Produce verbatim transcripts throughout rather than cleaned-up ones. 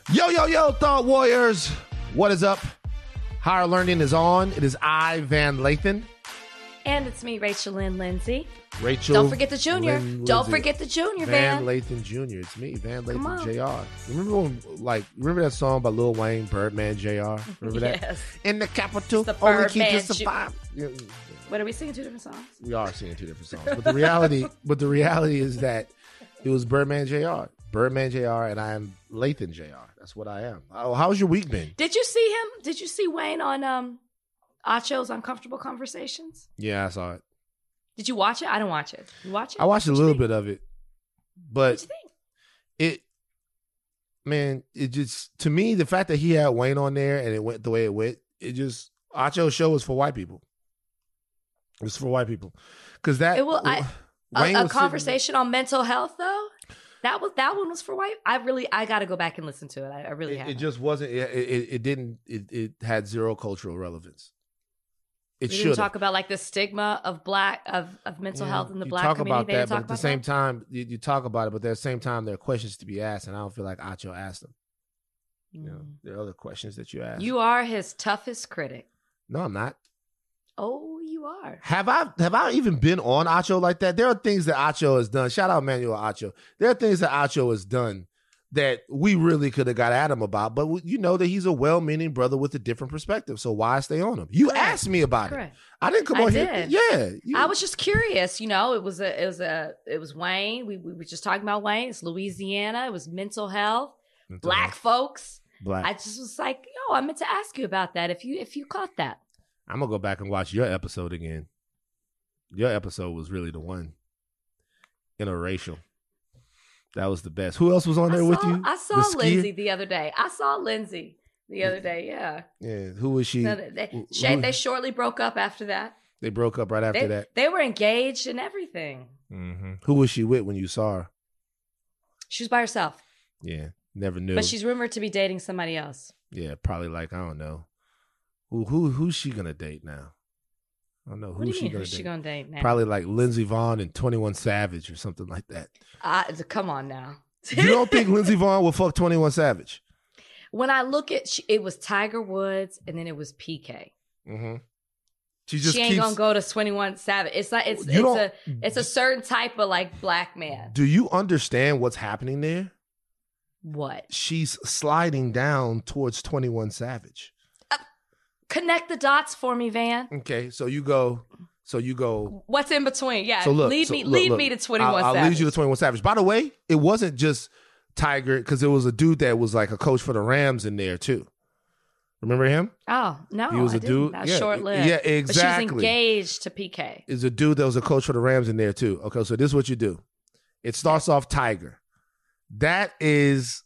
Yo, yo, yo, Thought Warriors. What is up? Higher Learning is on. It is I, Van Lathan. And it's me, Rachel Lynn Lindsay. Rachel. Don't forget the junior. Lynn Don't Lindsay. forget the junior, Van. Van. Lathan Junior It's me, Van Come Lathan on. J R. Remember when, like, remember that song by Lil Wayne, Birdman J R? Remember that? Yes. In the capital, The only keep Birdman us survive. Yeah, What, are we singing two different songs? we are singing two different songs, but the reality, but the reality is that it was Birdman J R, Birdman J R, and I am Lathan J R. That's what I am. How, how's your week been? Did you see him? Did you see Wayne on um, Acho's Uncomfortable Conversations? Yeah, I saw it. Did you watch it? I didn't watch it. You watch it? I watched a What'd you little think? bit of it, What'd but you think? it, man, it just, to me, the fact that he had Wayne on there and it went the way it went, it just, Acho's show was for white people. It was for white people. Because that, It will. I, Wayne a, a was conversation on mental health, though. That was that one was for white. I really, I got to go back and listen to it. I, I really It, have. it just wasn't. It, it, it didn't. It, it had zero cultural relevance. It we should didn't talk about like the stigma of black of, of mental health in the you black talk community. about They that, didn't but talk at the about same that? time, you, you talk about it, but at the same time, there are questions to be asked, and I don't feel like Acho asked them. You know, Mm. there are other questions that you ask. You are his toughest critic. no, I'm not. Oh, you are. Have I have I even been on Acho like that? There are things that Acho has done. Shout out Manuel Acho. There are things that Acho has done that we really could have got at him about, but you know that he's a well-meaning brother with a different perspective. So why stay on him? You Correct. asked me about Correct. it. I didn't come I on did. here. Yeah, you- I was just curious. You know, it was a, it was a, it was Wayne. We, we were just talking about Wayne. It's Louisiana. It was mental health, Mental black health. folks. black. I just was like, yo, I meant to ask you about that. If you, if you caught that. I'm gonna go back and watch your episode again. Your episode was really the one. Interracial. That was the best. Who else was on I there with saw- you? I saw The skier? Lindsay the other day. I saw Lindsay the other day. Yeah. Yeah. Who was she? No, they, they, who- Shay- who- they shortly broke up after that. They broke up right after They, that. they were engaged and everything. hmm Who was she with when you saw her? She was by herself, Yeah. Never knew. but she's rumored to be dating somebody else. Yeah, probably like, I don't know. Who who who's she gonna date now? I don't know. What do Who's you she mean? gonna Who's date? she gonna date now? Probably like Lindsey Vaughn and twenty-one Savage or something like that. Uh, come on now. You don't think Lindsey Vaughn will fuck twenty-one Savage? When I look at, she, it was Tiger Woods and then it was P K. Mm-hmm. She just She ain't keeps. gonna go to twenty-one Savage. It's like it's You it's don't- a it's a certain type of like black man. Do you understand what's happening there? What? She's sliding down towards twenty-one Savage. Connect the dots for me, Van. Okay, so you go. So you go. What's in between? Yeah, So look. lead so me look, lead look. me to twenty-one I'll, I'll Savage. lead you to twenty-one Savage. By the way, it wasn't just Tiger because it was a dude that was like a coach for the Rams in there too. Remember him? Oh no, He was I a didn't. dude- That's yeah, short lived. yeah, But she exactly. was engaged to P K. Is a dude that was a coach for the Rams in there too. Okay, so this is what you do. It starts off Tiger. That is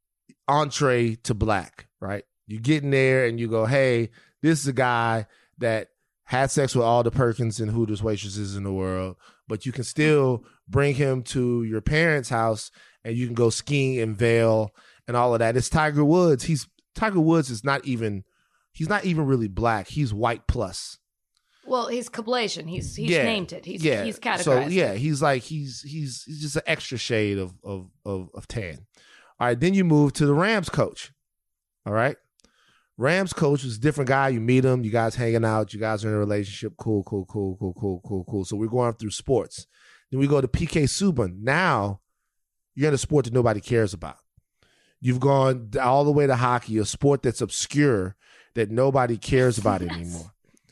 entree to black, right? You get in there and you go, hey, this is a guy that had sex with all the Perkins and Hooters waitresses in the world, but you can still bring him to your parents' house and you can go skiing in Vail and all of that. It's Tiger Woods. He's Tiger Woods is not even he's not even really black. He's white plus. Well, he's Kablasian. He's he's Yeah, named it. He's yeah. he's categorized. So it. yeah, he's like he's he's he's just an extra shade of of of of tan. All right, then you move to the Rams coach. All right. Rams coach is a different guy. You meet him, you guys hanging out, you guys are in a relationship. Cool, cool, cool, cool, cool, cool, cool. So we're going through sports. Then we go to P K Subban. Now you're in a sport that nobody cares about. You've gone all the way to hockey, a sport that's obscure that nobody cares about anymore.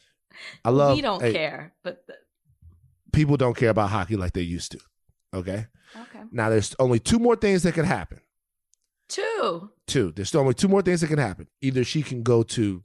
I love we don't hey, care, but the, people don't care about hockey like they used to. Okay. okay, Now there's only two more things that can happen. two. Two. There's still only two more things that can happen. Either she can go to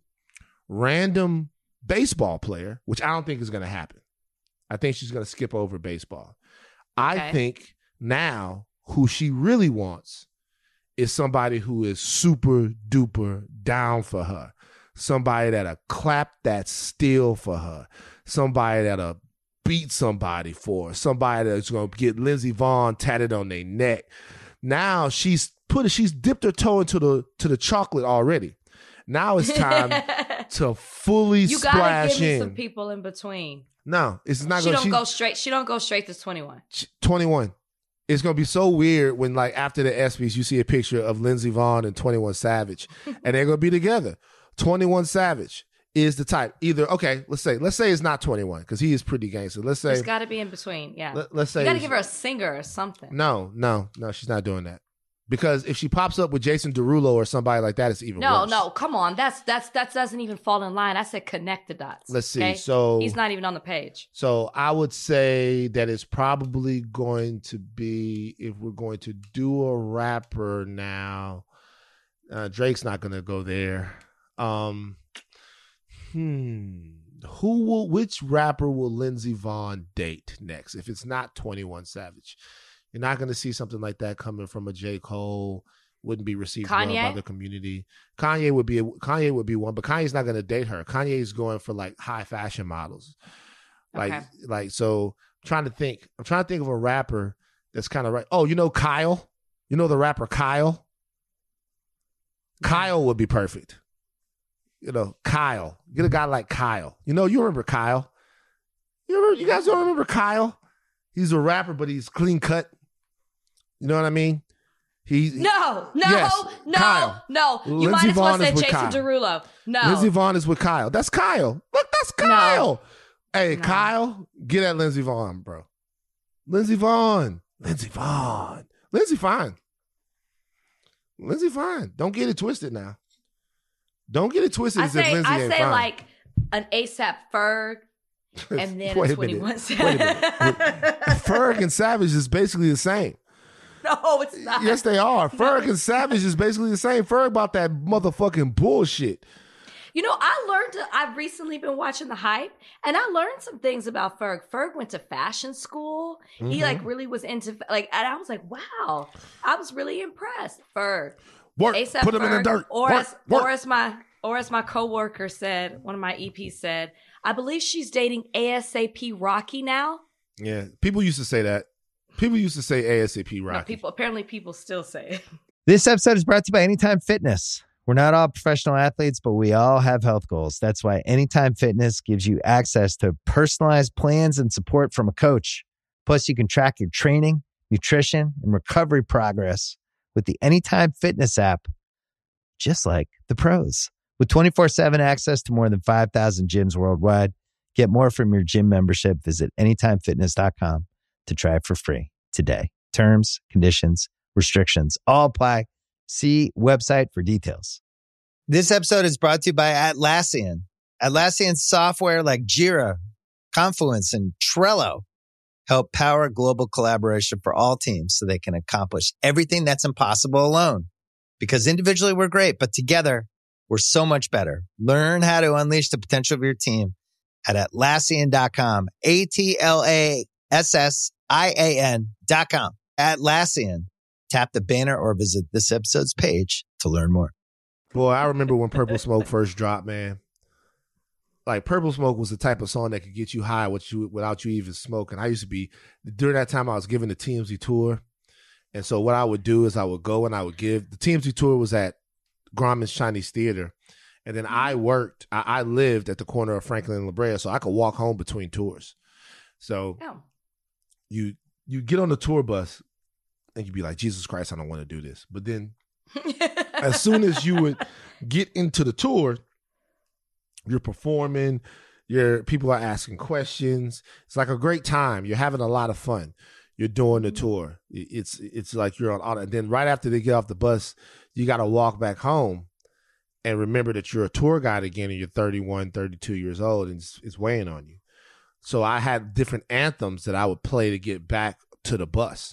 random baseball player, which I don't think is going to happen. I think she's going to skip over baseball. I Okay. think now who she really wants is somebody who is super duper down for her. Somebody that'll clap that steel for her. Somebody that'll beat somebody for her. Somebody that's going to get Lindsey Vaughn tatted on their neck. Now she's put it, she's dipped her toe into the to the chocolate already. Now it's time to fully You gotta splash give me in. some people in between. No, it's not She going don't to go straight. She don't go straight to twenty-one. twenty-one. it's gonna be so weird when like after the ESPYs you see a picture of Lindsey Vonn and twenty-one Savage, and they're gonna be together. twenty-one Savage is the type. Either okay, let's say let's say it's not twenty-one because he is pretty gangster. Let's say It's got to be in between. Yeah. Let, let's say you got to give her a singer or something. No, no, no. She's not doing that. Because if she pops up with Jason Derulo or somebody like that, it's even no, worse. No, no, come on. That's that's that doesn't even fall in line. I said connect the dots. Let's see. Okay? So he's not even on the page. So I would say that it's probably going to be, if we're going to do a rapper now, uh, Drake's not going to go there. Um, hmm. Who will? Which rapper will Lindsey Vonn date next? If it's not twenty-one Savage. You're not going to see something like that coming from a J. Cole. Wouldn't be received well by the community. Kanye would be a, Kanye would be one, but Kanye's not going to date her. Kanye's going for like high fashion models. Like, okay. like so. I'm trying to think. I'm trying to think of a rapper that's kind of right. Oh, you know Kyle. You know the rapper Kyle. Kyle would be perfect. You know Kyle. Get a guy like Kyle. You know you remember Kyle. You remember? You guys don't remember Kyle? He's a rapper, but he's clean cut. You know what I mean? He no, no, yes, no, Kyle. no. You Lindsey might as well Vonn say Jason Kyle. Derulo. No, Lindsey Vonn is with Kyle. That's Kyle. Look, that's Kyle. No. Hey, no. Kyle, get at Lindsey Vonn, bro. Lindsey Vonn. Lindsey Vonn. Lindsey fine. Lindsey fine. Don't get it twisted now. Don't get it twisted I as say, if Lindsey I ain't say fine. like an ASAP Ferg. And then Wait a twenty-one Savage. Wait a minute. Ferg and Savage is basically the same. No, it's not. Yes, they are. No. Ferg and Savage is basically the same. Ferg about that motherfucking bullshit. You know, I learned, I've recently been watching The Hype, and I learned some things about Ferg. Ferg went to fashion school. Mm-hmm. He, like, really was into, like, and I was like, wow. I was really impressed. Ferg. Work. A$AP Put him Ferg, in the dirt. Or, work, as, work. or as my, or as my coworker said, one of my E Ps said, I believe she's dating ASAP Rocky now. Yeah, people used to say that. People used to say ASAP Rocky. No, people apparently people still say it. This episode is brought to you by Anytime Fitness. We're not all professional athletes, but we all have health goals. That's why Anytime Fitness gives you access to personalized plans and support from a coach. Plus, you can track your training, nutrition, and recovery progress with the Anytime Fitness app, just like the pros. With twenty-four seven access to more than five thousand gyms worldwide, get more from your gym membership. Visit anytime fitness dot com to try it for free today. Terms, conditions, restrictions all apply. See website for details. This episode is brought to you by Atlassian. Atlassian software like Jira, Confluence, and Trello help power global collaboration for all teams so they can accomplish everything that's impossible alone. Because individually we're great, but together we're so much better. Learn how to unleash the potential of your team at Atlassian dot com. A T L A S S I A N dot com. Atlassian. Tap the banner or visit this episode's page to learn more. Boy, I remember when Purple Smoke first dropped, man. Like, Purple Smoke was the type of song that could get you high with you, without you even smoking. I used to be, during that time, I was giving the T M Z tour. And so what I would do is I would go and I would give, the T M Z tour was at Grauman's Chinese Theater. And then I worked, I, I lived at the corner of Franklin and La Brea, so I could walk home between tours. So oh. you you get on the tour bus and you'd be like, Jesus Christ, I don't want to do this. But then as soon as you would get into the tour, you're performing, your people are asking questions. It's like a great time. You're having a lot of fun. You're doing the tour. It's it's like you're on auto. And then right after they get off the bus, you got to walk back home and remember that you're a tour guide again and you're thirty-one, thirty-two years old and it's, it's weighing on you. So I had different anthems that I would play to get back to the bus.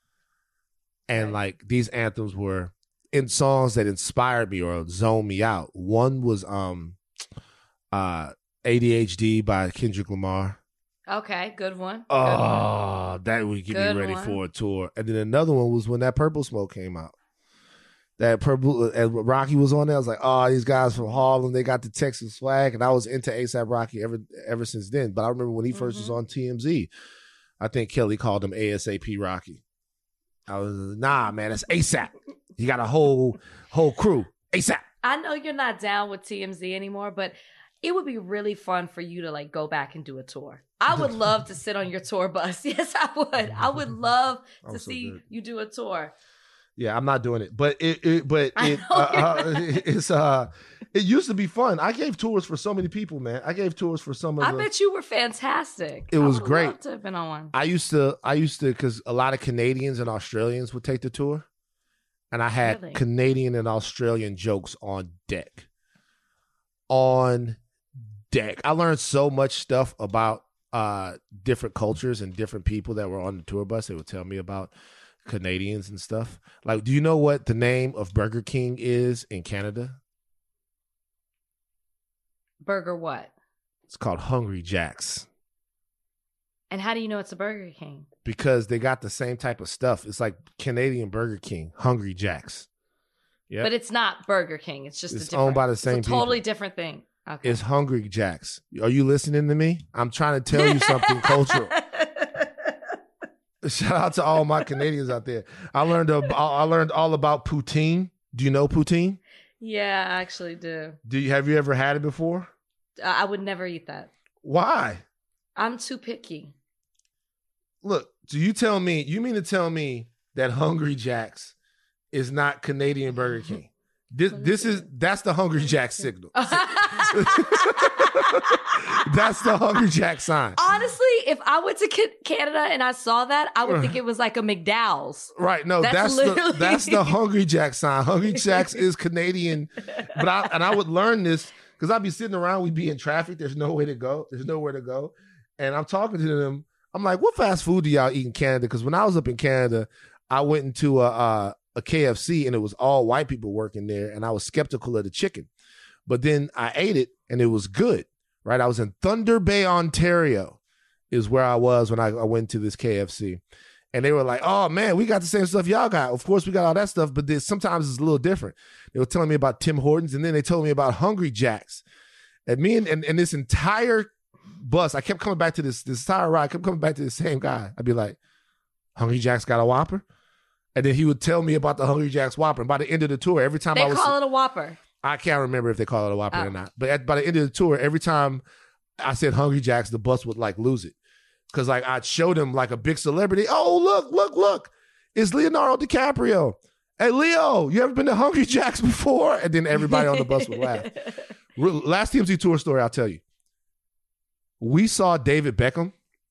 And like these anthems were in songs that inspired me or zoned me out. One was um, uh, A D H D by Kendrick Lamar. Okay, good one. Good Oh, one. that would get Good me ready one. for a tour. And then another one was when that Purple Smoke came out. That Purple, and Rocky was on there. I was like, oh, these guys from Harlem, they got the Texas swag. And I was into A$AP Rocky ever ever since then. But I remember when he first Mm-hmm. was on T M Z, I think Kelly called him ASAP Rocky. I was nah, man, that's A$AP. You got a whole whole crew. A$AP. I know you're not down with T M Z anymore, but it would be really fun for you to like go back and do a tour. I would love to sit on your tour bus. Yes, I would. I would love to I'm so see good. you do a tour. Yeah, I'm not doing it, but it, it but I it, know uh, you're uh, it's uh, it used to be fun. I gave tours for so many people, man. I gave tours for some of I the. bet you were fantastic. It I was would great. love to have been on one. I used to, I used to, because a lot of Canadians and Australians would take the tour, and I had Really? Canadian and Australian jokes on deck. On deck, I learned so much stuff about uh different cultures and different people that were on the tour bus. They would tell me about Canadians and stuff. Like, do you know what the name of Burger King is in Canada? Burger what? It's called Hungry Jack's And how do you know it's a Burger King? because they got the same type of stuff. It's like Canadian Burger King, Hungry Jack's. Yeah, But it's not Burger King. It's just It's a different, owned by the same it's a totally people. different thing. Okay. it's Hungry Jack's. Are you listening to me? I'm trying to tell you something cultural. Shout out to all my Canadians out there. I learned ab- I learned all about poutine. Do you know poutine? Yeah, I actually do. Do you have you ever had it before? I I would never eat that. Why? I'm too picky. Look, so you tell me, you mean to tell me that Hungry Jack's is not Canadian Burger King? This this is that's the Hungry Jack signal. That's the Hungry Jack sign. Honestly, if I went to Ca- Canada and I saw that, I would think it was like a McDowell's. Right. No, That's that's, the literally- that's the Hungry Jack sign. Hungry Jack's is Canadian. But I and I would learn this because I'd be sitting around, we'd be in traffic, there's no way to go. There's nowhere to go. And I'm talking to them. I'm like, what fast food do y'all eat in Canada? Because when I was up in Canada, I went into a, a a K F C and it was all white people working there, and I was skeptical of the chicken. But then I ate it and it was good, right? I was in Thunder Bay, Ontario, is where I was when I, I went to this K F C. And they were like, oh man, we got the same stuff y'all got. Of course, we got all that stuff, but this, sometimes it's a little different. They were telling me about Tim Hortons, and then they told me about Hungry Jack's. And me and, and, and this entire bus, I kept coming back to this, this entire ride, I kept coming back to the same guy. I'd be like, Hungry Jack's got a Whopper? And then he would tell me about the Hungry Jack's Whopper. And by the end of the tour, every time They I was... call it a Whopper. I can't remember if they call it a Whopper Oh. or not. But at, by the end of the tour, every time I said Hungry Jack's, the bus would like lose it. Because like I'd show them like a big celebrity. Oh, look, look, look. It's Leonardo DiCaprio. Hey, Leo, you ever been to Hungry Jack's before? And then everybody on the bus would laugh. Re- Last T M Z tour story, I'll tell you. We saw David Beckham,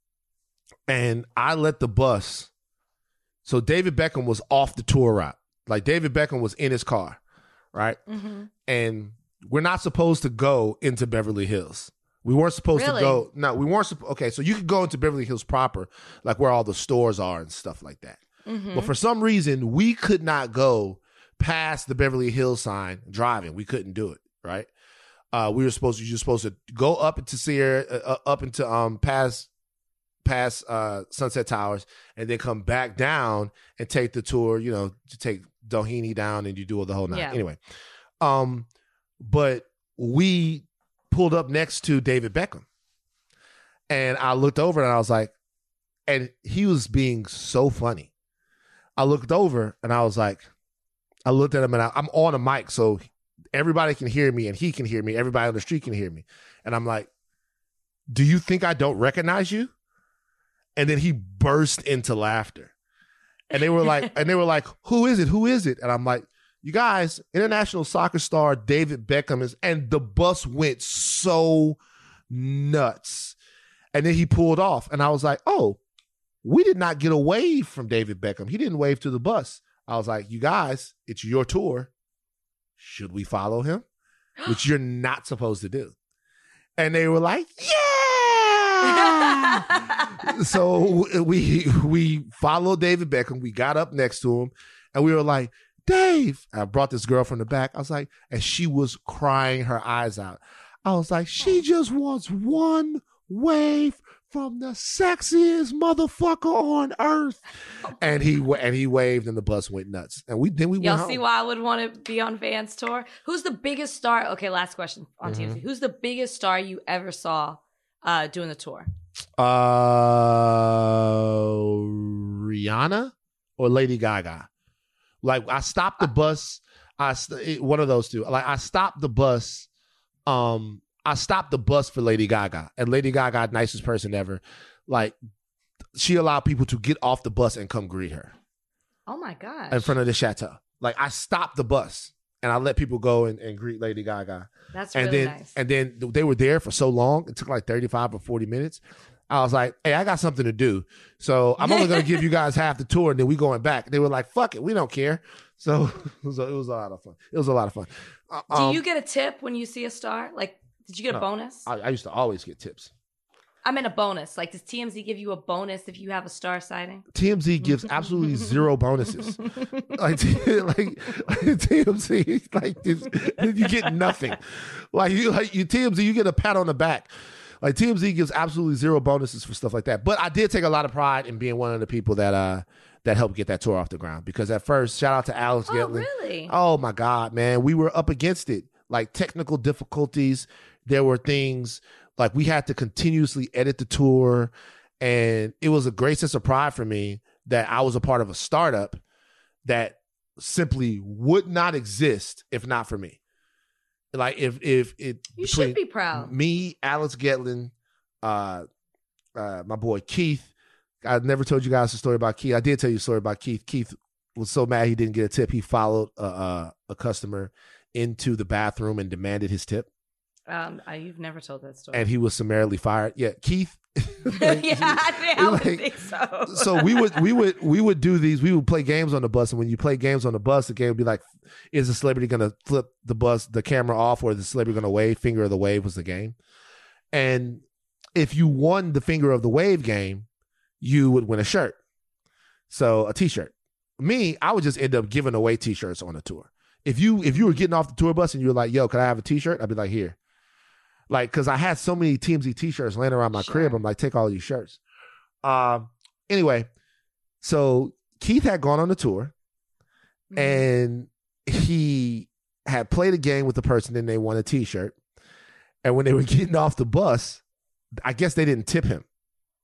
and I let the bus. So David Beckham was off the tour route. Like David Beckham was in his car, right? Mm-hmm. And we're not supposed to go into Beverly Hills. We weren't supposed Really? to go. No, we weren't. Supp- okay, so you could go into Beverly Hills proper, like where all the stores are and stuff like that. Mm-hmm. But for some reason, we could not go past the Beverly Hills sign driving. We couldn't do it, right? Uh, we were supposed to. You're supposed to go up into Sierra, uh, up into um past past uh, Sunset Towers, and then come back down and take the tour. You know, to take Doheny down, and you do the whole night. Yeah. Anyway, um, but we pulled up next to David Beckham, and I looked over and I was like, and he was being so funny. I looked over and I was like, I looked at him and I, I'm on a mic, so everybody can hear me and he can hear me. Everybody on the street can hear me. And I'm like, do you think I don't recognize you? And then he burst into laughter. And they were like, and they were like, who is it? Who is it? And I'm like, you guys, international soccer star David Beckham is, and the bus went so nuts. And then he pulled off. And I was like, oh, we did not get a wave from David Beckham. He didn't wave to the bus. I was like, you guys, it's your tour. Should we follow him? Which you're not supposed to do. And they were like, yeah. So we we followed David Beckham. We got up next to him and we were like, Dave. I brought this girl from the back. I was like, and she was crying her eyes out. I was like, she just wants one wave from the sexiest motherfucker on earth. And he and he waved and the bus went nuts. And we then we Y'all went see home. why I would want to be on Van's tour? Who's the biggest star? Okay, last question on Mhm. T M Z. Who's the biggest star you ever saw uh, doing the tour? Uh, Rihanna or Lady Gaga. Like I stopped the bus. I st- it- one of those two. Like I stopped the bus. Um, I stopped the bus for Lady Gaga, and Lady Gaga, nicest person ever. Like, she allowed people to get off the bus and come greet her. Oh my gosh. In front of the chateau. Like, I stopped the bus and I let people go and, and greet Lady Gaga. That's and really then, nice. And then they were there for so long. It took like thirty-five or forty minutes. I was like, hey, I got something to do. So I'm only going to give you guys half the tour and then we going back. They were like, fuck it. We don't care. So it was a, it was a lot of fun. It was a lot of fun. Um, do you get a tip when you see a star? Like, did you get a no, bonus? I, I used to always get tips. I meant a bonus. Like, does T M Z give you a bonus if you have a star sighting? T M Z gives absolutely zero bonuses. like, like, like T M Z, like you get nothing. Like you, like you, T M Z, you get a pat on the back. Like T M Z gives absolutely zero bonuses for stuff like that. But I did take a lot of pride in being one of the people that uh that helped get that tour off the ground. Because at first, shout out to Alex Oh, Getlin. really? Oh my God, man, we were up against it. Like technical difficulties. There were things. Like we had to continuously edit the tour, and it was a great sense of pride for me that I was a part of a startup that simply would not exist if not for me. Like if if it you should be proud. Me, Alex Getlin, uh, uh, my boy Keith. I never told you guys a story about Keith. I did tell you a story about Keith. Keith was so mad he didn't get a tip. He followed a, a, a customer into the bathroom and demanded his tip. Um, I, you've never told that story. And he was summarily fired. Yeah, Keith. like, yeah, I, I would like, think so. So we would we would we would do these. We would play games on the bus, and when you play games on the bus, the game would be like, is the celebrity going to flip the bus, the camera off, or is the celebrity going to wave? Finger of the wave was the game. And if you won the finger of the wave game, you would win a shirt. So a T-shirt. Me, I would just end up giving away T-shirts on the tour. If you if you were getting off the tour bus and you were like, yo, can I have a T-shirt? I'd be like, here. Like, because I had so many T M Z T-shirts laying around my Sure. crib. I'm like, take all these shirts. Um. Anyway, so Keith had gone on the tour, Mhm. and he had played a game with the person, and they won a T-shirt. And when they were getting off the bus, I guess they didn't tip him.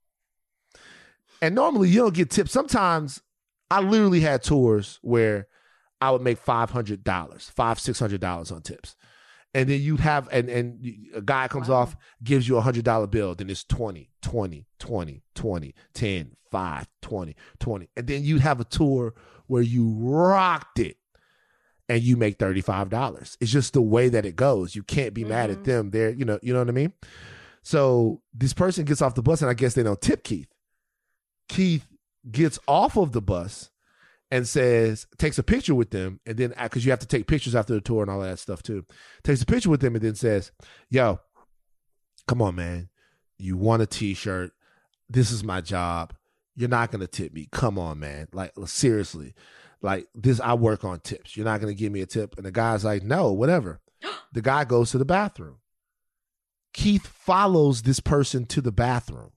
And normally you don't get tips. Sometimes I literally had tours where I would make five hundred dollars, five, six hundred dollars on tips. And then you'd have, and, and a guy comes Wow. off, gives you a one hundred dollar bill. Then it's twenty, twenty, twenty, twenty, ten, five, twenty, twenty. And then you'd have a tour where you rocked it and you make thirty-five dollars. It's just the way that it goes. You can't be mm-hmm. mad at them. They're, you know, you know what I mean? So this person gets off the bus, and I guess they don't tip Keith. Keith gets off of the bus and says, takes a picture with them, and then, because you have to take pictures after the tour and all of that stuff too, takes a picture with them and then says, yo, come on, man. You want a T-shirt. This is my job. You're not going to tip me. Come on, man. Like, seriously. Like, this, I work on tips. You're not going to give me a tip. And the guy's like, no, whatever. The guy goes to the bathroom. Keith follows this person to the bathroom.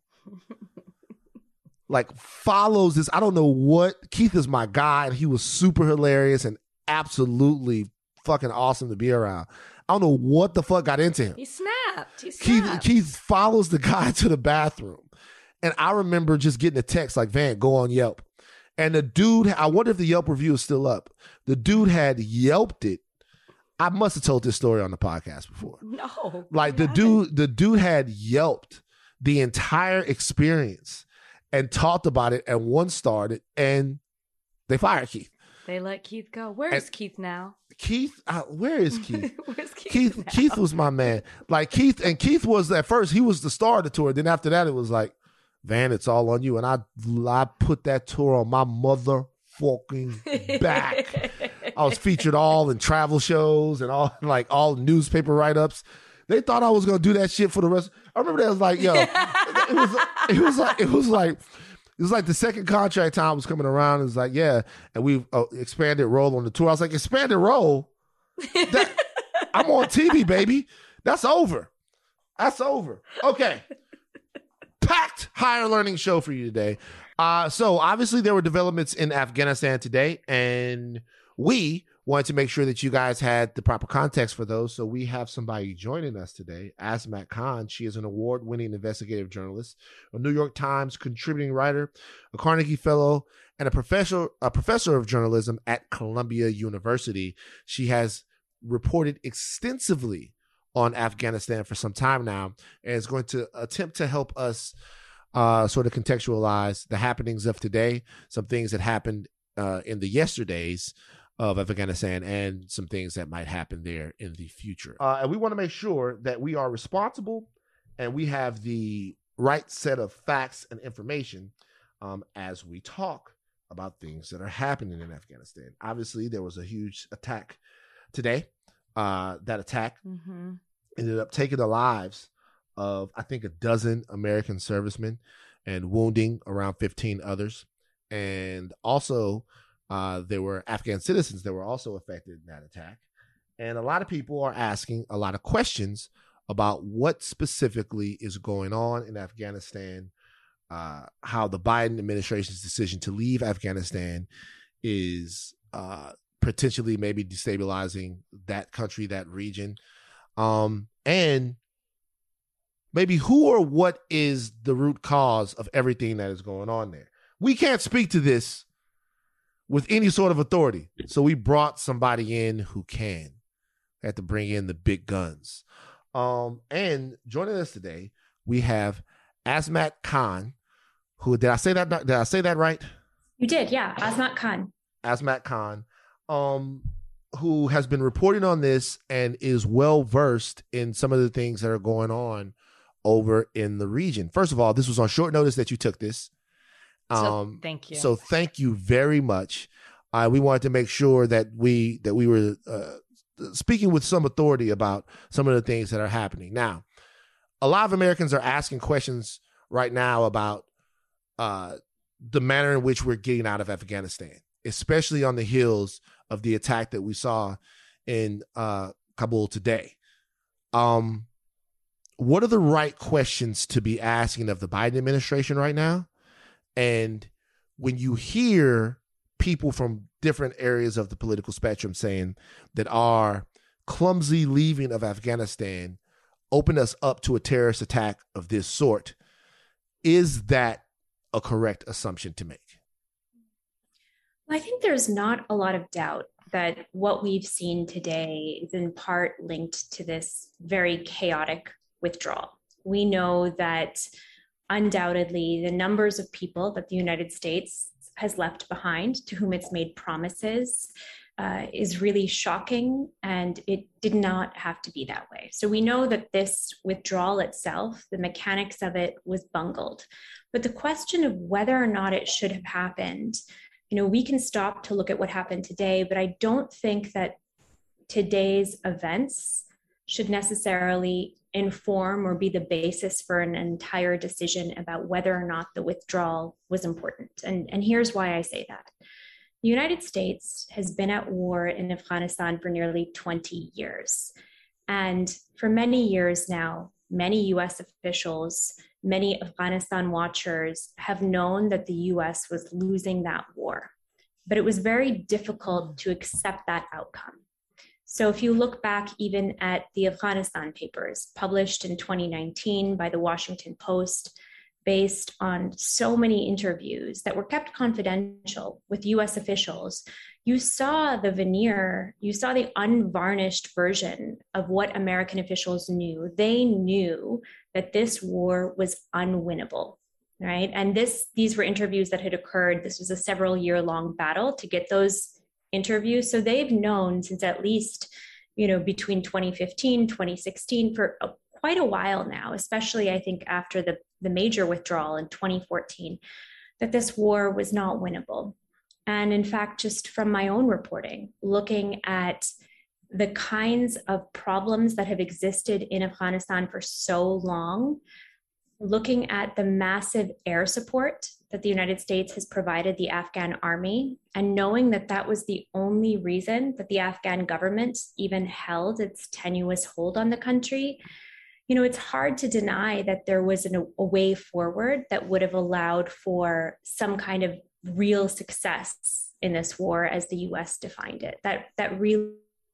Like, follows this. I don't know what. Keith is my guy, and he was super hilarious and absolutely fucking awesome to be around. I don't know what the fuck got into him. He snapped. He Keith, snapped. Keith follows the guy to the bathroom. And I remember just getting a text like, Van, go on Yelp. And the dude, I wonder if the Yelp review is still up. The dude had Yelped it. I must have told this story on the podcast before. No. Like the dude, the dude had Yelped the entire experience and talked about it, and one started, and they fired Keith. They let Keith go. Where is Keith now? Keith, uh, where is Keith? Where's Keith? Keith, now? Keith was my man. Like Keith, and Keith was at first, he was the star of the tour. Then after that, it was like, Van, it's all on you. And I, I put that tour on my motherfucking back. I was featured all in travel shows and all like all newspaper write-ups. They thought I was gonna do that shit for the rest. I remember that was like, yo, it was, it was like, it was like, it was like the second contract time was coming around. It was like, yeah, and we uh, expanded role on the tour. I was like, expanded role? That, I'm on T V, baby. That's over. That's over. Okay. Packed higher learning show for you today. Uh, so obviously there were developments in Afghanistan today, and we wanted to make sure that you guys had the proper context for those. So we have somebody joining us today, Azmat Khan. She is an award-winning investigative journalist, a New York Times contributing writer, a Carnegie Fellow, and a professor, a professor of journalism at Columbia University. She has reported extensively on Afghanistan for some time now, and is going to attempt to help us uh, sort of contextualize the happenings of today, some things that happened uh, in the yesterdays of Afghanistan, and some things that might happen there in the future. Uh, and we want to make sure that we are responsible and we have the right set of facts and information um, as we talk about things that are happening in Afghanistan. Obviously, there was a huge attack today. Uh, that attack mm-hmm. ended up taking the lives of, I think, a dozen American servicemen and wounding around fifteen others. And also, uh, there were Afghan citizens that were also affected in that attack. And a lot of people are asking a lot of questions about what specifically is going on in Afghanistan, uh, how the Biden administration's decision to leave Afghanistan is uh, potentially maybe destabilizing that country, that region, um, and maybe who or what is the root cause of everything that is going on there. We can't speak to this with any sort of authority, so we brought somebody in who can. We had to bring in the big guns. Um, and joining us today, we have Azmat Khan, who, did I say that, did I say that right? You did, yeah, Azmat Khan. Azmat Khan, um, who has been reporting on this and is well-versed in some of the things that are going on over in the region. First of all, this was on short notice that you took this. Um, so thank you. So thank you very much. Uh, we wanted to make sure that we, that we were, uh, speaking with some authority about some of the things that are happening. Now, a lot of Americans are asking questions right now about uh, the manner in which we're getting out of Afghanistan, especially on the heels of the attack that we saw in uh, Kabul today. Um, what are the right questions to be asking of the Biden administration right now? And when you hear people from different areas of the political spectrum saying that our clumsy leaving of Afghanistan opened us up to a terrorist attack of this sort, is that a correct assumption to make? Well, I think there's not a lot of doubt that what we've seen today is in part linked to this very chaotic withdrawal. We know that undoubtedly the numbers of people that the United States has left behind, to whom it's made promises, uh, is really shocking, and it did not have to be that way. So we know that this withdrawal itself, the mechanics of it, was bungled. But the question of whether or not it should have happened, you know, we can stop to look at what happened today, but I don't think that today's events should necessarily inform or be the basis for an entire decision about whether or not the withdrawal was important. And, and here's why I say that. The United States has been at war in Afghanistan for nearly twenty years. And for many years now, many U S officials, many Afghanistan watchers have known that the U S was losing that war. But it was very difficult to accept that outcome. So if you look back even at the Afghanistan papers published in twenty nineteen by the Washington Post, based on so many interviews that were kept confidential with U S officials, you saw the veneer, you saw the unvarnished version of what American officials knew. They knew that this war was unwinnable, right? And this, these were interviews that had occurred. This was a several year long battle to get those interviews. So they've known since at least, you know, between twenty fifteen, twenty sixteen, for a, quite a while now, especially I think after the, the major withdrawal in twenty fourteen, that this war was not winnable. And in fact, just from my own reporting, looking at the kinds of problems that have existed in Afghanistan for so long, looking at the massive air support that the United States has provided the Afghan army, and knowing that that was the only reason that the Afghan government even held its tenuous hold on the country, you know, it's hard to deny that there was an, a way forward that would have allowed for some kind of real success in this war as the U S defined it. That, that really,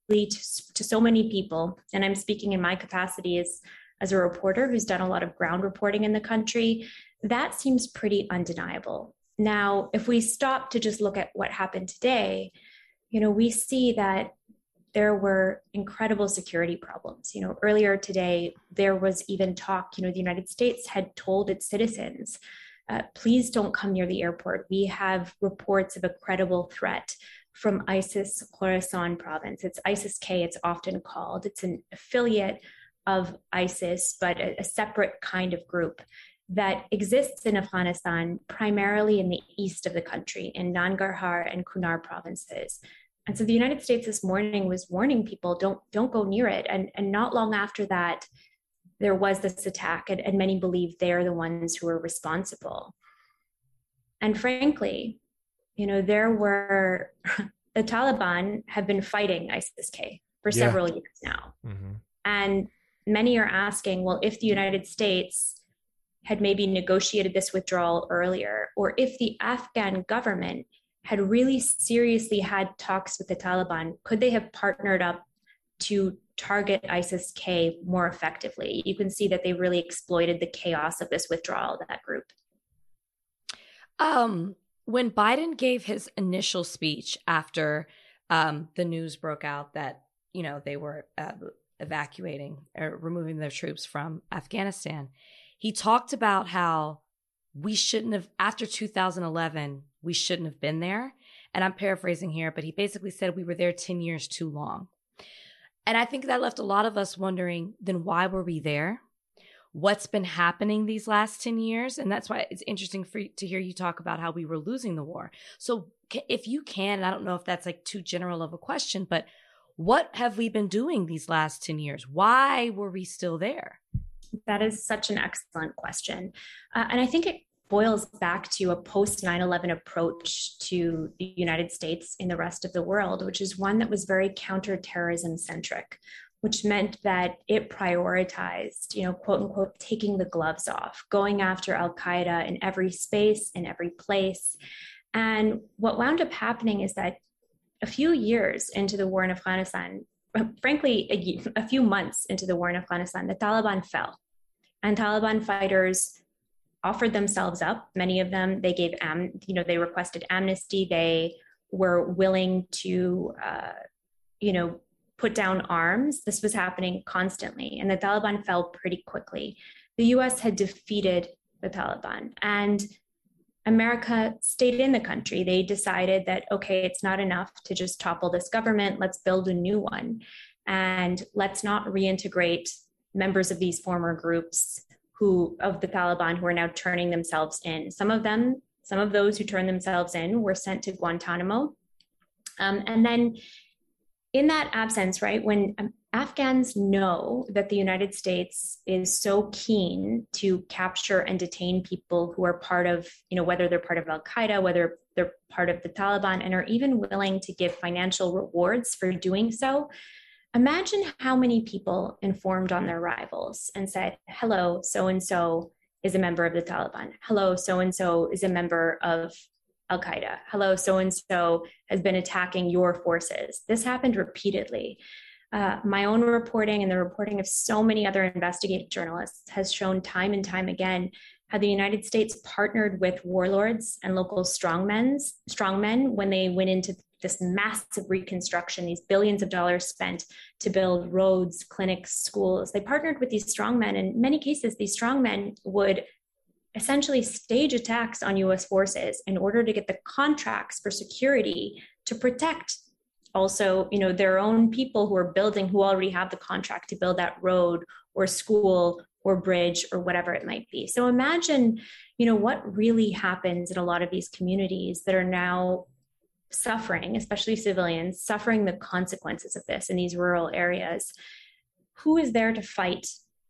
to, to so many people, and I'm speaking in my capacity as as a reporter who's done a lot of ground reporting in the country, that seems pretty undeniable. Now, if we stop to just look at what happened today, you know, we see that there were incredible security problems. You know, earlier today, there was even talk, you know, the United States had told its citizens, uh, please don't come near the airport. We have reports of a credible threat from ISIS Khorasan province. It's ISIS-K, it's often called. It's an affiliate of ISIS, but a, a separate kind of group that exists in Afghanistan, primarily in the east of the country, in Nangarhar and Kunar provinces. And so the United States this morning was warning people, don't, don't go near it. And, and not long after that, there was this attack, and, and many believe they're the ones who are responsible. And frankly, you know, there were, the Taliban have been fighting ISIS-K for Yeah. several years now. Mm-hmm. And many are asking, well, if the United States had maybe negotiated this withdrawal earlier, or if the Afghan government had really seriously had talks with the Taliban, could they have partnered up to target ISIS-K more effectively? You can see that they really exploited the chaos of this withdrawal, that group. Um, when Biden gave his initial speech after um, the news broke out that, you know, they were uh, evacuating or removing their troops from Afghanistan, he talked about how we shouldn't have, after two thousand eleven, we shouldn't have been there. And I'm paraphrasing here, but he basically said we were there ten years too long. And I think that left a lot of us wondering, then why were we there? What's been happening these last ten years? And that's why it's interesting for to hear you talk about how we were losing the war. So if you can, and I don't know if that's like too general of a question, but what have we been doing these last ten years? Why were we still there? That is such an excellent question. Uh, and I think it boils back to a post nine eleven approach to the United States in the rest of the world, which is one that was very counterterrorism centric, which meant that it prioritized, you know, quote unquote, taking the gloves off, going after Al-Qaeda in every space, in every place. And what wound up happening is that a few years into the war in Afghanistan, frankly, a, a few months into the war in Afghanistan, the Taliban fell. And Taliban fighters offered themselves up. Many of them, they gave, am, you know, they requested amnesty. They were willing to, uh, you know, put down arms. This was happening constantly. And the Taliban fell pretty quickly. The U S had defeated the Taliban, and America stayed in the country. They decided that, okay, it's not enough to just topple this government. Let's build a new one. And let's not reintegrate members of these former groups who of the Taliban who are now turning themselves in. Some of them, some of those who turned themselves in were sent to Guantanamo. Um, and then in that absence, right, when um, Afghans know that the United States is so keen to capture and detain people who are part of, you know, whether they're part of Al-Qaeda, whether they're part of the Taliban, and are even willing to give financial rewards for doing so, imagine how many people informed on their rivals and said, hello, so-and-so is a member of the Taliban. Hello, so-and-so is a member of Al-Qaeda. Hello, so-and-so has been attacking your forces. This happened repeatedly. Uh, my own reporting and the reporting of so many other investigative journalists has shown time and time again how the United States partnered with warlords and local strongmen, strongmen when they went into this massive reconstruction, these billions of dollars spent to build roads, clinics, schools. They partnered with these strongmen. In many cases, these strongmen would essentially stage attacks on U S forces in order to get the contracts for security to protect also, you know, their own people who are building, who already have the contract to build that road or school or bridge or whatever it might be. So imagine, you know, what really happens in a lot of these communities that are now suffering, especially civilians, suffering the consequences of this in these rural areas. Who is there to fight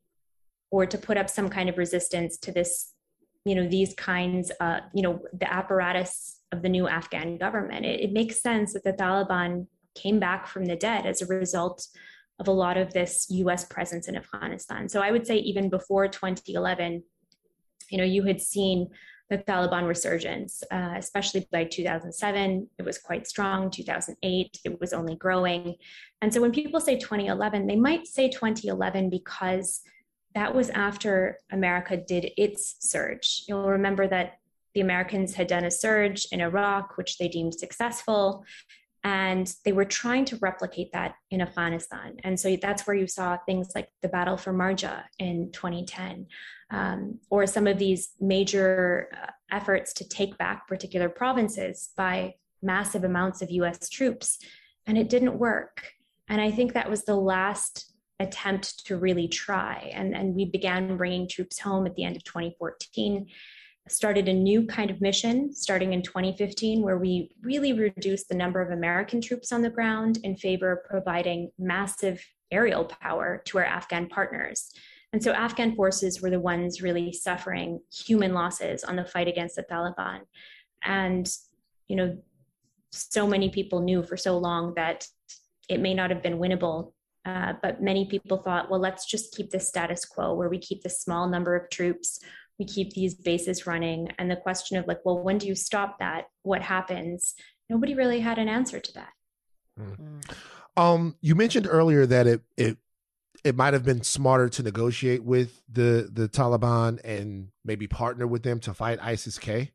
or to put up some kind of resistance to this, you know, these kinds of, you know, the apparatus of the new Afghan government? It, it makes sense that the Taliban came back from the dead as a result of a lot of this U S presence in Afghanistan. So I would say even before twenty eleven, you know, you had seen the Taliban resurgence, uh, especially by two thousand seven, it was quite strong. two thousand eight, it was only growing. And so when people say twenty eleven, they might say twenty eleven because that was after America did its surge. You'll remember that the Americans had done a surge in Iraq, which they deemed successful. And they were trying to replicate that in Afghanistan. And so that's where you saw things like the Battle for Marja in twenty ten, um, or some of these major uh, efforts to take back particular provinces by massive amounts of U S troops. And it didn't work. And I think that was the last attempt to really try. And, and we began bringing troops home at the end of twenty fourteen. Started a new kind of mission starting in twenty fifteen, where we really reduced the number of American troops on the ground in favor of providing massive aerial power to our Afghan partners. And so Afghan forces were the ones really suffering human losses on the fight against the Taliban. And, you know, so many people knew for so long that it may not have been winnable, uh, but many people thought, well, let's just keep the status quo where we keep the small number of troops, we keep these bases running. And the question of like, well, when do you stop that? What happens? Nobody really had an answer to that. Mm. Um, you mentioned earlier that it it it might have been smarter to negotiate with the the Taliban and maybe partner with them to fight ISIS-K.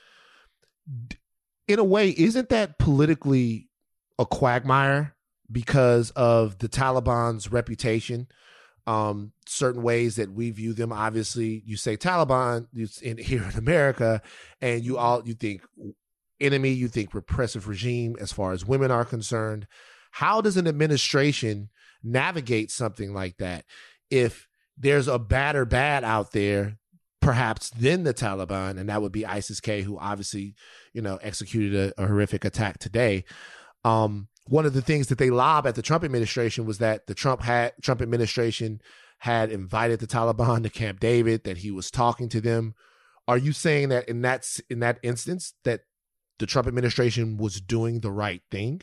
In a way, isn't that politically a quagmire because of the Taliban's reputation? Um, certain ways that we view them. Obviously, you say Taliban in here in America, and you all you think enemy, you think repressive regime as far as women are concerned. How does an administration navigate something like that if there's a badder bad out there, perhaps than the Taliban, and that would be ISIS-K, who obviously, you know, executed a, a horrific attack today. Um, One of the things that they lob at the Trump administration was that the Trump had Trump administration had invited the Taliban to Camp David, that he was talking to them. Are you saying that in that in that instance that the Trump administration was doing the right thing?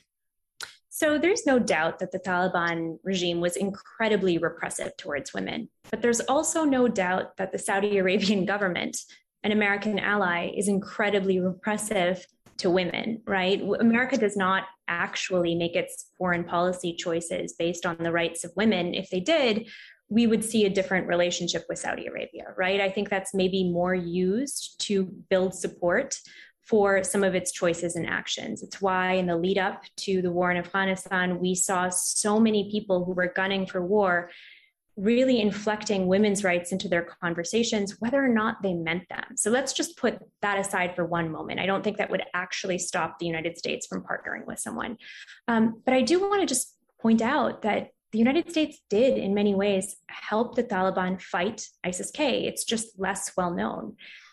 So there's no doubt that the Taliban regime was incredibly repressive towards women, but there's also no doubt that the Saudi Arabian government, an American ally, is incredibly repressive to women, right? America does not actually make its foreign policy choices based on the rights of women. If they did, we would see a different relationship with Saudi Arabia, right? I think that's maybe more used to build support for some of its choices and actions. It's why in the lead up to the war in Afghanistan, we saw so many people who were gunning for war really inflecting women's rights into their conversations, whether or not they meant them. So let's just put that aside for one moment. I don't think that would actually stop the United States from partnering with someone. Um, but I do want to just point out that the United States did, in many ways, help the Taliban fight ISIS-K. It's just less well known.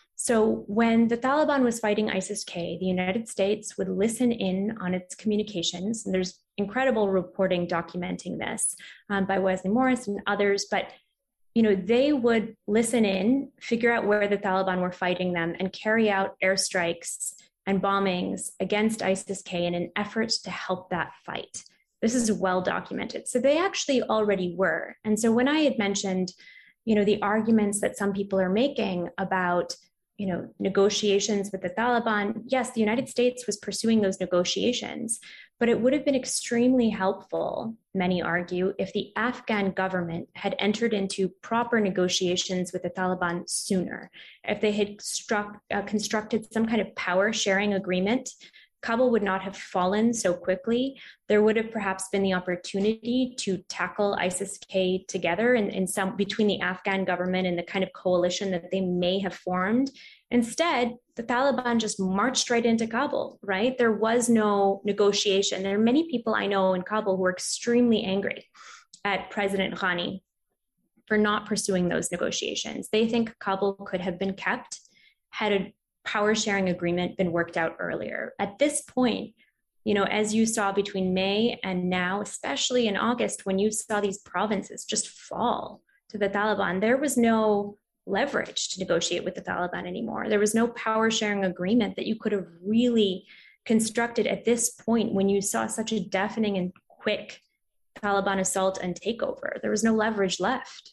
So when the Taliban was fighting ISIS-K, the United States would listen in on its communications. And there's incredible reporting documenting this um, by Wesley Morris and others. But, you know, they would listen in, figure out where the Taliban were fighting them, and carry out airstrikes and bombings against ISIS-K in an effort to help that fight. This is well documented. So they actually already were. And so when I had mentioned, you know, the arguments that some people are making about, you know, negotiations with the Taliban, yes, the United States was pursuing those negotiations, but it would have been extremely helpful, many argue, if the Afghan government had entered into proper negotiations with the Taliban sooner. If they had struck, uh, constructed some kind of power sharing agreement, Kabul would not have fallen so quickly. There would have perhaps been the opportunity to tackle ISIS-K together in, in some between the Afghan government and the kind of coalition that they may have formed. Instead, the Taliban just marched right into Kabul, right? There was no negotiation. There are many people I know in Kabul who are extremely angry at President Ghani for not pursuing those negotiations. They think Kabul could have been kept had a power sharing agreement been worked out earlier. At this point, you know, as you saw between May and now, especially in August, when you saw these provinces just fall to the Taliban, there was no leverage to negotiate with the Taliban anymore. There was no power sharing agreement that you could have really constructed at this point when you saw such a deafening and quick Taliban assault and takeover. There was no leverage left.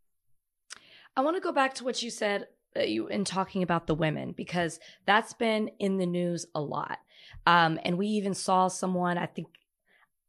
I want to go back to what you said you in talking about the women, because that's been in the news a lot. Um, and we even saw someone, I think,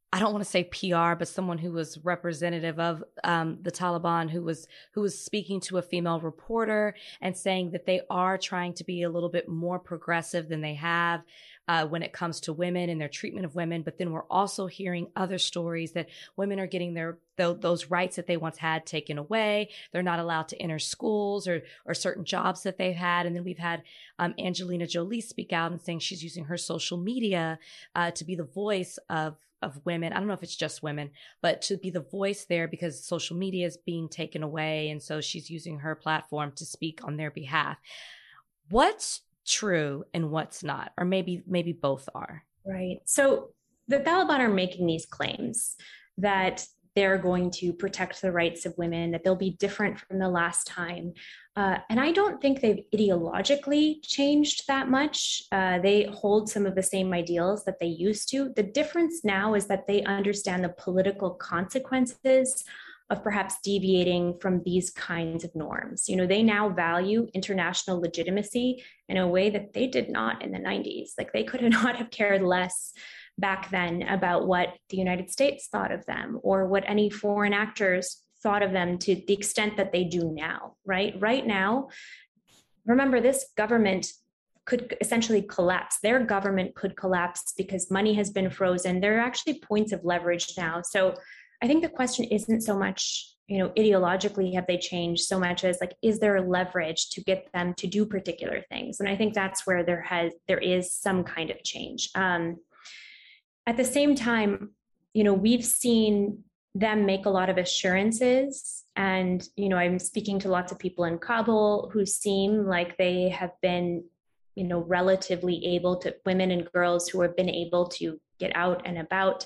I don't want to say P R, but someone who was representative of um, the Taliban, who was who was speaking to a female reporter and saying that they are trying to be a little bit more progressive than they have uh, when it comes to women and their treatment of women. But then we're also hearing other stories that women are getting their th- those rights that they once had taken away. They're not allowed to enter schools or or certain jobs that they've had. And then we've had um, Angelina Jolie speak out and saying she's using her social media uh, to be the voice of of women. I don't know if it's just women, but to be the voice there because social media is being taken away. And so she's using her platform to speak on their behalf. What's true and what's not? Or maybe, maybe both are. Right. So the Taliban are making these claims that they're going to protect the rights of women, that they'll be different from the last time. Uh, and I don't think they've ideologically changed that much. Uh, they hold some of the same ideals that they used to. The difference now is that they understand the political consequences of perhaps deviating from these kinds of norms. You know, they now value international legitimacy in a way that they did not in the nineties. Like they could not have cared less back then about what the United States thought of them or what any foreign actors thought of them to the extent that they do now, right? Right now, remember, this government could essentially collapse. Their government could collapse because money has been frozen. There are actually points of leverage now. So I think the question isn't so much, you know, ideologically have they changed so much as like, is there leverage to get them to do particular things? And I think that's where there has, there is some kind of change. Um, At the same time, you know, we've seen them make a lot of assurances. And, you know, I'm speaking to lots of people in Kabul who seem like they have been, you know, relatively able to, women and girls who have been able to get out and about.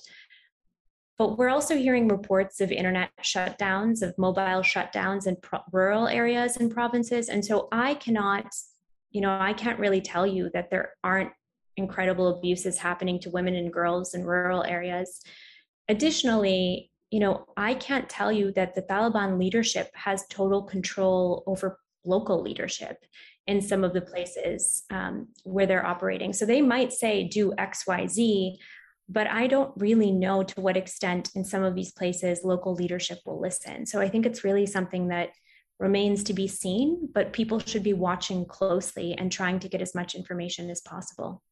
But we're also hearing reports of internet shutdowns, of mobile shutdowns in pro- rural areas and provinces. And so I cannot, you know, I can't really tell you that there aren't incredible abuses happening to women and girls in rural areas. Additionally, you know, I can't tell you that the Taliban leadership has total control over local leadership in some of the places um, where they're operating. So they might say, do X, Y, Z, but I don't really know to what extent in some of these places local leadership will listen. So I think it's really something that remains to be seen, but people should be watching closely and trying to get as much information as possible.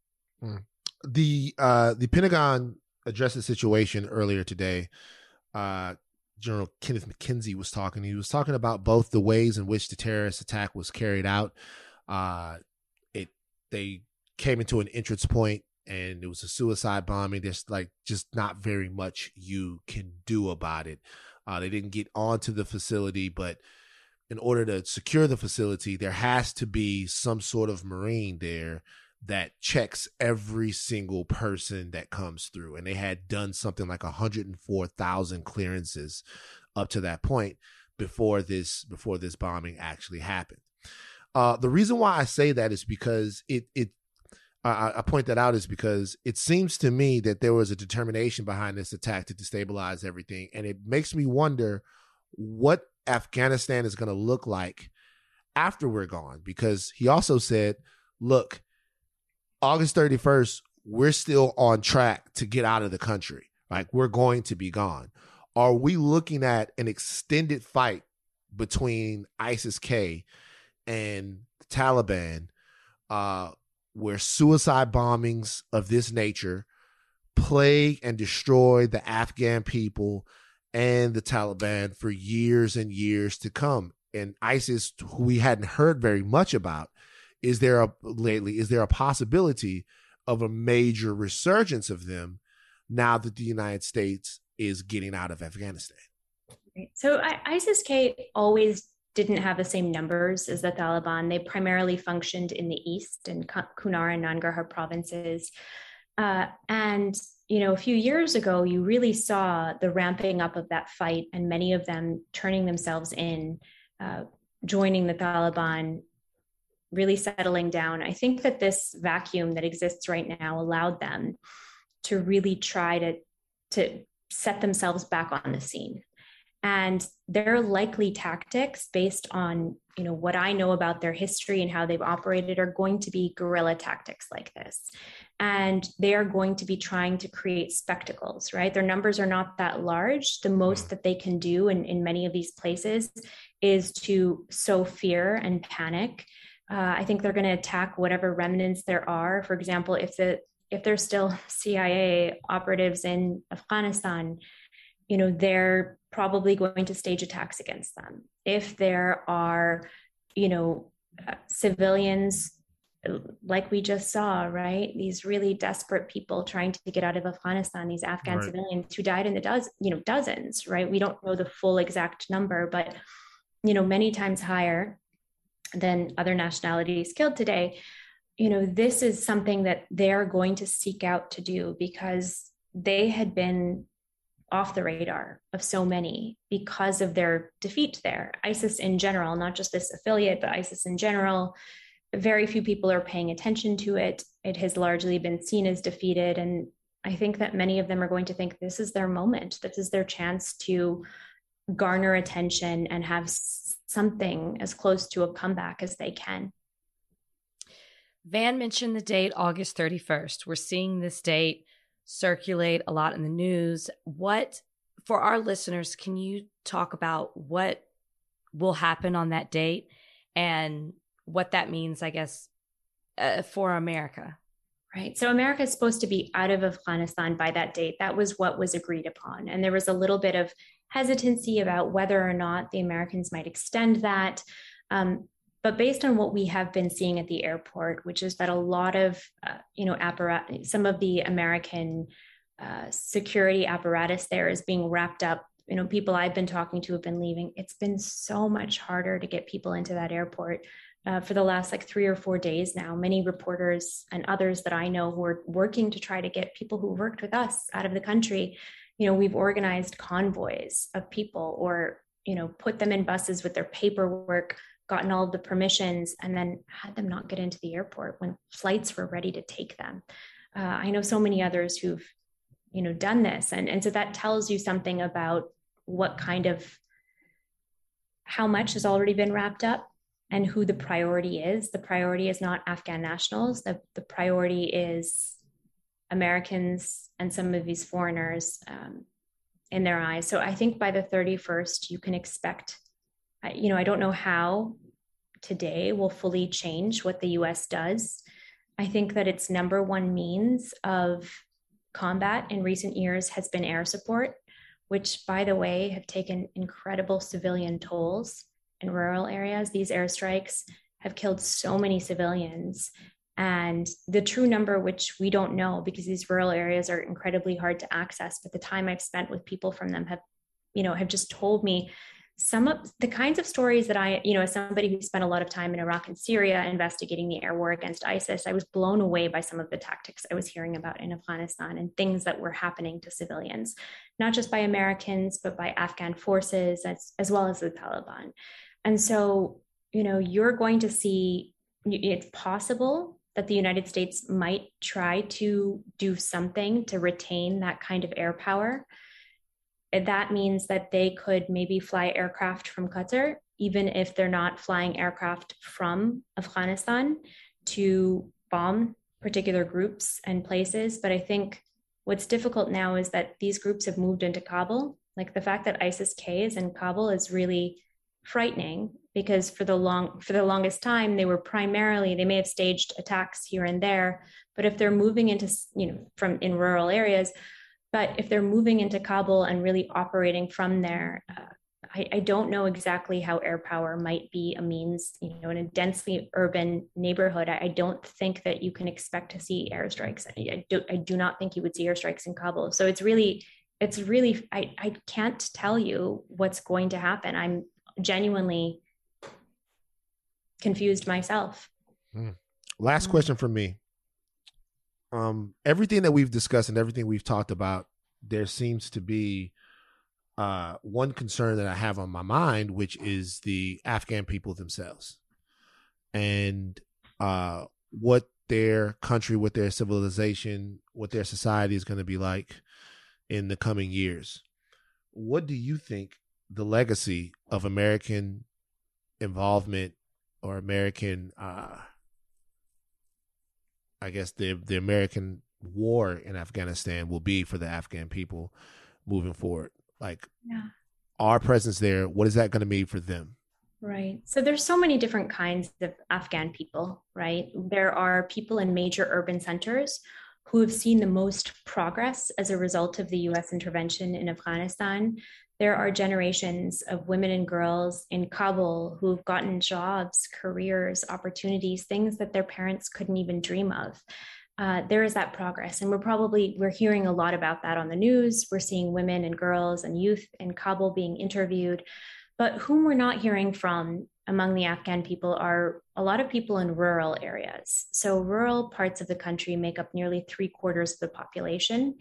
The uh, the Pentagon addressed the situation earlier today. Uh, General Kenneth McKenzie was talking. He was talking about both the ways in which the terrorist attack was carried out. Uh, it they came into an entrance point, and it was a suicide bombing. There's like just not very much you can do about it. Uh, they didn't get onto the facility, but in order to secure the facility, there has to be some sort of Marine there that checks every single person that comes through. And they had done something like one hundred four thousand clearances up to that point before this, before this bombing actually happened. Uh, the reason why I say that is because it, it, I, I point that out is because it seems to me that there was a determination behind this attack to destabilize everything. And it makes me wonder what Afghanistan is going to look like after we're gone, because he also said, look, August thirty-first, we're still on track to get out of the country. Like, we're going to be gone. Are we looking at an extended fight between ISIS-K and the Taliban, uh, where suicide bombings of this nature plague and destroy the Afghan people and the Taliban for years and years to come? And ISIS, who we hadn't heard very much about, Is there a lately, is there a possibility of a major resurgence of them now that the United States is getting out of Afghanistan? So ISIS-K always didn't have the same numbers as the Taliban. They primarily functioned in the east in Kunar and Nangarhar provinces. Uh, and, you know, a few years ago, you really saw the ramping up of that fight and many of them turning themselves in, uh, joining the Taliban, really settling down. I think that this vacuum that exists right now allowed them to really try to, to set themselves back on the scene. And their likely tactics, based on, you know, what I know about their history and how they've operated, are going to be guerrilla tactics like this. and they are going to be trying to create spectacles, right? Their numbers are not that large. The most mm. that they can do in, in many of these places is to sow fear and panic. Uh, I think they're going to attack whatever remnants there are. For example, if the if there's still C I A operatives in Afghanistan, you know, they're probably going to stage attacks against them. If there are, you know, uh, civilians, like we just saw, right? These really desperate people trying to get out of Afghanistan, these Afghan right. civilians who died in the dozen, you know, dozens, right? We don't know the full exact number, but, you know, many times higher than other nationalities killed today. You know, this is something that they're going to seek out to do because they had been off the radar of so many because of their defeat there. ISIS in general, not just this affiliate, but ISIS in general, very few people are paying attention to it. It has largely been seen as defeated. And I think that many of them are going to think this is their moment. This is their chance to garner attention and have something as close to a comeback as they can. Van mentioned the date, August thirty-first. We're seeing this date circulate a lot in the news. What, for our listeners, can you talk about what will happen on that date and what that means, I guess, uh, for America? Right. So America is supposed to be out of Afghanistan by that date. That was what was agreed upon. And there was a little bit of hesitancy about whether or not the Americans might extend that. Um, but based on what we have been seeing at the airport, which is that a lot of, uh, you know, apparat- some of the American uh, security apparatus there is being wrapped up. You know, people I've been talking to have been leaving. It's been so much harder to get people into that airport. Uh, for the last like three or four days now, many reporters and others that I know who are working to try to get people who worked with us out of the country, you know, we've organized convoys of people or, you know, put them in buses with their paperwork, gotten all of the permissions, and then had them not get into the airport when flights were ready to take them. Uh, I know so many others who've, you know, done this. And, and so that tells you something about what kind of, how much has already been wrapped up. And who the priority is. The priority is not Afghan nationals. The, the priority is Americans and some of these foreigners um, in their eyes. So I think by the thirty-first, you can expect, you know, I don't know how today will fully change what the U S does. I think that its number one means of combat in recent years has been air support, which, by the way, have taken incredible civilian tolls. In rural areas, these airstrikes have killed so many civilians. And the true number, which we don't know because these rural areas are incredibly hard to access, but the time I've spent with people from them have, you know, have just told me some of the kinds of stories that I, you know, as somebody who spent a lot of time in Iraq and Syria investigating the air war against ISIS, I was blown away by some of the tactics I was hearing about in Afghanistan and things that were happening to civilians, not just by Americans, but by Afghan forces as, as well as the Taliban. And so, you know, you're going to see, it's possible that the United States might try to do something to retain that kind of air power. That means that they could maybe fly aircraft from Qatar, even if they're not flying aircraft from Afghanistan, to bomb particular groups and places. But I think what's difficult now is that these groups have moved into Kabul. Like the fact that ISIS-K is in Kabul is really frightening because for the long for the longest time they were primarily, they may have staged attacks here and there, but if they're moving into, you know, from in rural areas, but if they're moving into Kabul and really operating from there, uh, I, I don't know exactly how air power might be a means, you know, in a densely urban neighborhood. I, I don't think that you can expect to see airstrikes. I, I do I do not think you would see airstrikes in Kabul. So it's really, it's really, I, I can't tell you what's going to happen. I'm genuinely confused myself. Mm. Last question from me. Um, everything that we've discussed and everything we've talked about, there seems to be uh, one concern that I have on my mind, which is the Afghan people themselves and uh, what their country, what their civilization, what their society is going to be like in the coming years. What do you think the legacy of American involvement or American uh, I guess the the American war in Afghanistan will be for the Afghan people moving forward. Like yeah. our presence there, what is that going to mean for them? Right. So there's so many different kinds of Afghan people, right? There are people in major urban centers who have seen the most progress as a result of the U S intervention in Afghanistan. There are generations of women and girls in Kabul who've gotten jobs, careers, opportunities, things that their parents couldn't even dream of. Uh, there is that progress. And we're probably, we're hearing a lot about that on the news. We're seeing women and girls and youth in Kabul being interviewed. But whom we're not hearing from among the Afghan people are a lot of people in rural areas. So rural parts of the country make up nearly three quarters of the population.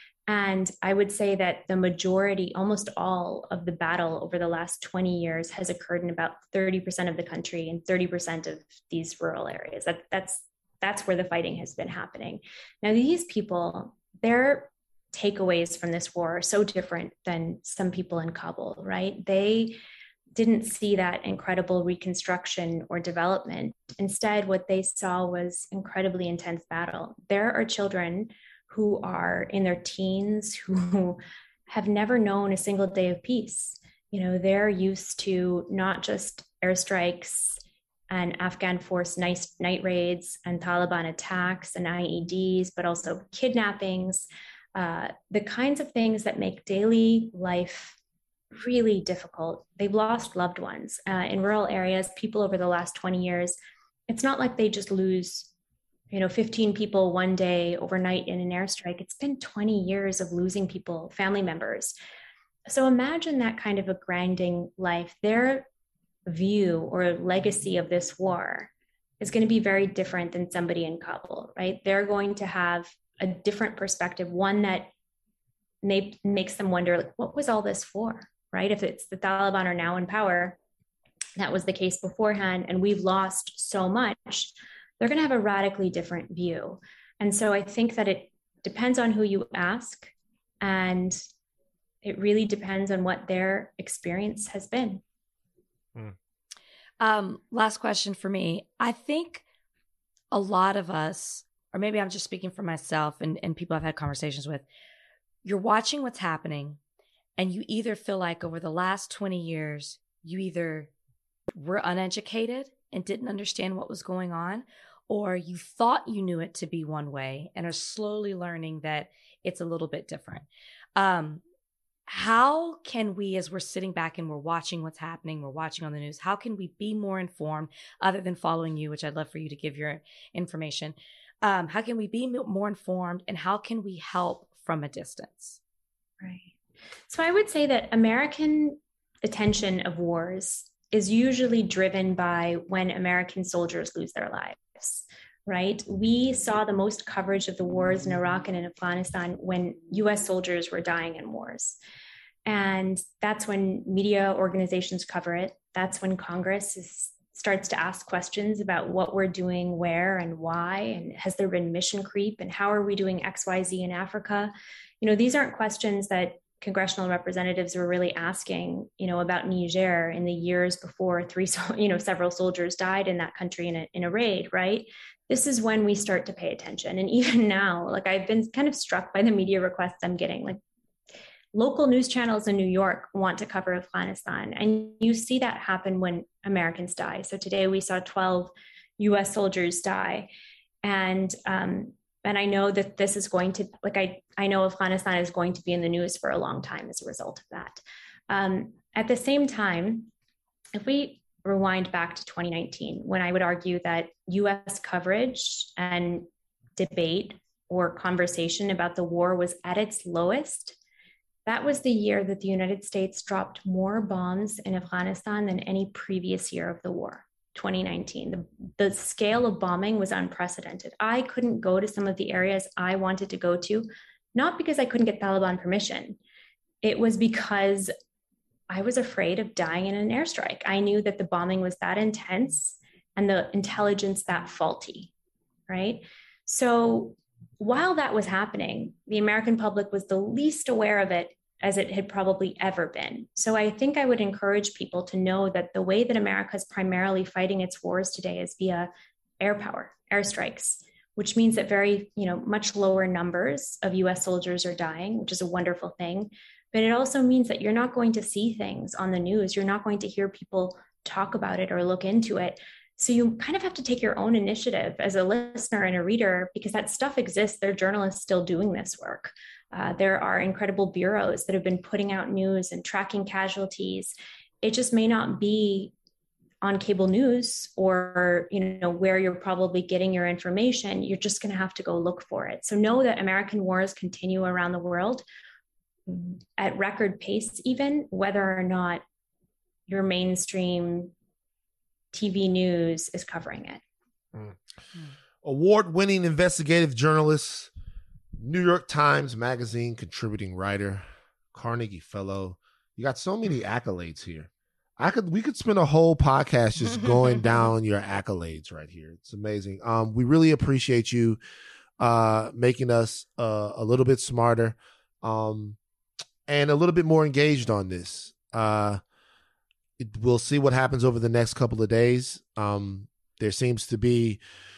And I would say that the majority, almost all of the battle over the last twenty years has occurred in about thirty percent of the country and thirty percent of these rural areas. That, that's, that's where the fighting has been happening. Now, these people, their takeaways from this war are so different than some people in Kabul, right? They didn't see that incredible reconstruction or development. Instead, what they saw was incredibly intense battle. There are children who are in their teens who have never known a single day of peace. You know, they're used to not just airstrikes and Afghan force night, night raids and Taliban attacks and I E Ds, but also kidnappings, uh, the kinds of things that make daily life really difficult. They've lost loved ones. Uh, in rural areas, people over the last twenty years, it's not like they just lose, you know, fifteen people one day overnight in an airstrike. It's been twenty years of losing people, family members. So imagine that kind of a grinding life. Their view or legacy of this war is going to be very different than somebody in Kabul, right? They're going to have a different perspective, one that may, makes them wonder, like, what was all this for? Right? If it's the Taliban are now in power, that was the case beforehand, and we've lost so much, they're going to have a radically different view. And so I think that it depends on who you ask, and it really depends on what their experience has been. Hmm. Um, last question for me. I think a lot of us, or maybe I'm just speaking for myself and, and people I've had conversations with, you're watching what's happening, and you either feel like over the last twenty years, you either were uneducated and didn't understand what was going on, or you thought you knew it to be one way and are slowly learning that it's a little bit different. Um, how can we, as we're sitting back and we're watching what's happening, we're watching on the news, how can we be more informed other than following you, which I'd love for you to give your information? Um, how can we be more informed, and how can we help from a distance? Right. So I would say that American attention of wars is usually driven by when American soldiers lose their lives, right? We saw the most coverage of the wars in Iraq and in Afghanistan when U S soldiers were dying in wars. And that's when media organizations cover it. That's when Congress is, starts to ask questions about what we're doing where and why, and has there been mission creep, and how are we doing X Y Z in Africa? You know, these aren't questions that congressional representatives were really asking, you know, about Niger in the years before three, you know, several soldiers died in that country in a, in a raid, right? This is when we start to pay attention. And even now, like, I've been kind of struck by the media requests I'm getting. Like, local news channels in New York want to cover Afghanistan. And you see that happen when Americans die. So today we saw twelve U S soldiers die. And, um, And I know that this is going to, like, I, I know Afghanistan is going to be in the news for a long time as a result of that. Um, at the same time, if we rewind back to twenty nineteen, when I would argue that U S coverage and debate or conversation about the war was at its lowest, that was the year that the United States dropped more bombs in Afghanistan than any previous year of the war. twenty nineteen. The, the scale of bombing was unprecedented. I couldn't go to some of the areas I wanted to go to, not because I couldn't get Taliban permission. It was because I was afraid of dying in an airstrike. I knew that the bombing was that intense and the intelligence that faulty, right? So while that was happening, the American public was the least aware of it as it had probably ever been. So I think I would encourage people to know that the way that America is primarily fighting its wars today is via air power, airstrikes. which means that very, you know, much lower numbers of U S soldiers are dying, which is a wonderful thing. But it also means that you're not going to see things on the news. You're not going to hear people talk about it or look into it. So you kind of have to take your own initiative as a listener and a reader, because that stuff exists. There are journalists still doing this work. Uh, there are incredible bureaus that have been putting out news and tracking casualties. It just may not be on cable news or, you know, where you're probably getting your information. You're just going to have to go look for it. So know that American wars continue around the world at record pace, even whether or not your mainstream T V news is covering it. Mm. Award-winning investigative journalist, New York Times Magazine contributing writer, Carnegie Fellow. You got so many accolades here. I could we could spend a whole podcast just going down your accolades right here. It's amazing. Um, we really appreciate you uh, making us uh, a little bit smarter um, and a little bit more engaged on this. Uh, it, we'll see what happens over the next couple of days. Um, there seems to be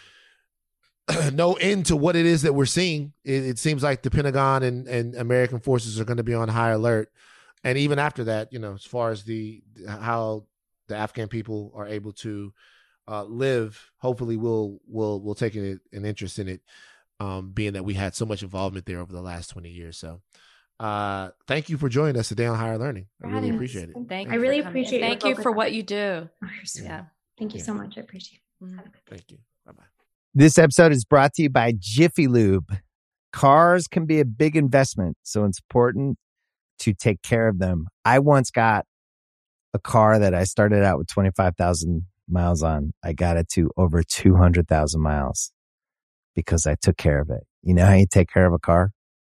no end to what it is that we're seeing. It, it seems like the Pentagon and, and American forces are going to be on high alert. And even after that, you know, as far as the how the Afghan people are able to uh, live, hopefully we'll we'll we'll take an, an interest in it, um, being that we had so much involvement there over the last twenty years. So, uh, thank you for joining us today on Higher Learning. I really appreciate it. Thank I really appreciate. Thank you for what you do. Yeah, thank you so much. I appreciate it. Mm-hmm. Thank you. Bye bye. This episode is brought to you by Jiffy Lube. Cars can be a big investment, so it's important to take care of them. I once got a car that I started out with twenty-five thousand miles on. I got it to over two hundred thousand miles because I took care of it. You know how you take care of a car?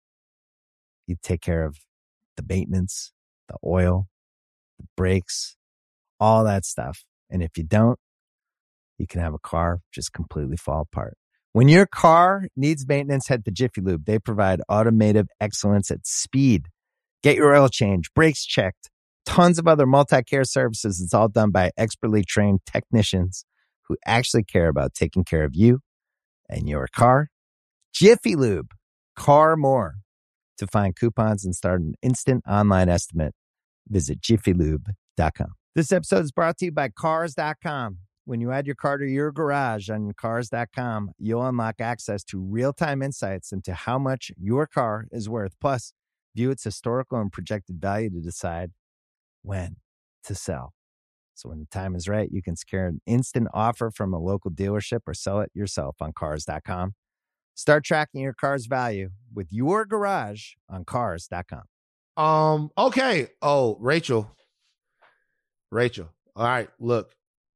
You take care of the maintenance, the oil, the brakes, all that stuff. And if you don't, you can have a car just completely fall apart. When your car needs maintenance, head to Jiffy Lube. They provide automotive excellence at speed. Get your oil change, brakes checked, tons of other multi-care services. It's all done by expertly trained technicians who actually care about taking care of you and your car. Jiffy Lube, car more. To find coupons and start an instant online estimate, visit jiffy lube dot com. This episode is brought to you by cars dot com. When you add your car to your garage on cars dot com, you'll unlock access to real-time insights into how much your car is worth. Plus, view its historical and projected value to decide when to sell. So when the time is right, you can secure an instant offer from a local dealership or sell it yourself on cars dot com. Start tracking your car's value with your garage on cars dot com. Um, okay. Oh, Rachel. Rachel. All right, look.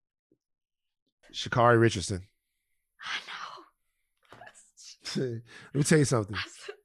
Sha'Carri Richardson. I know. Let me tell you something.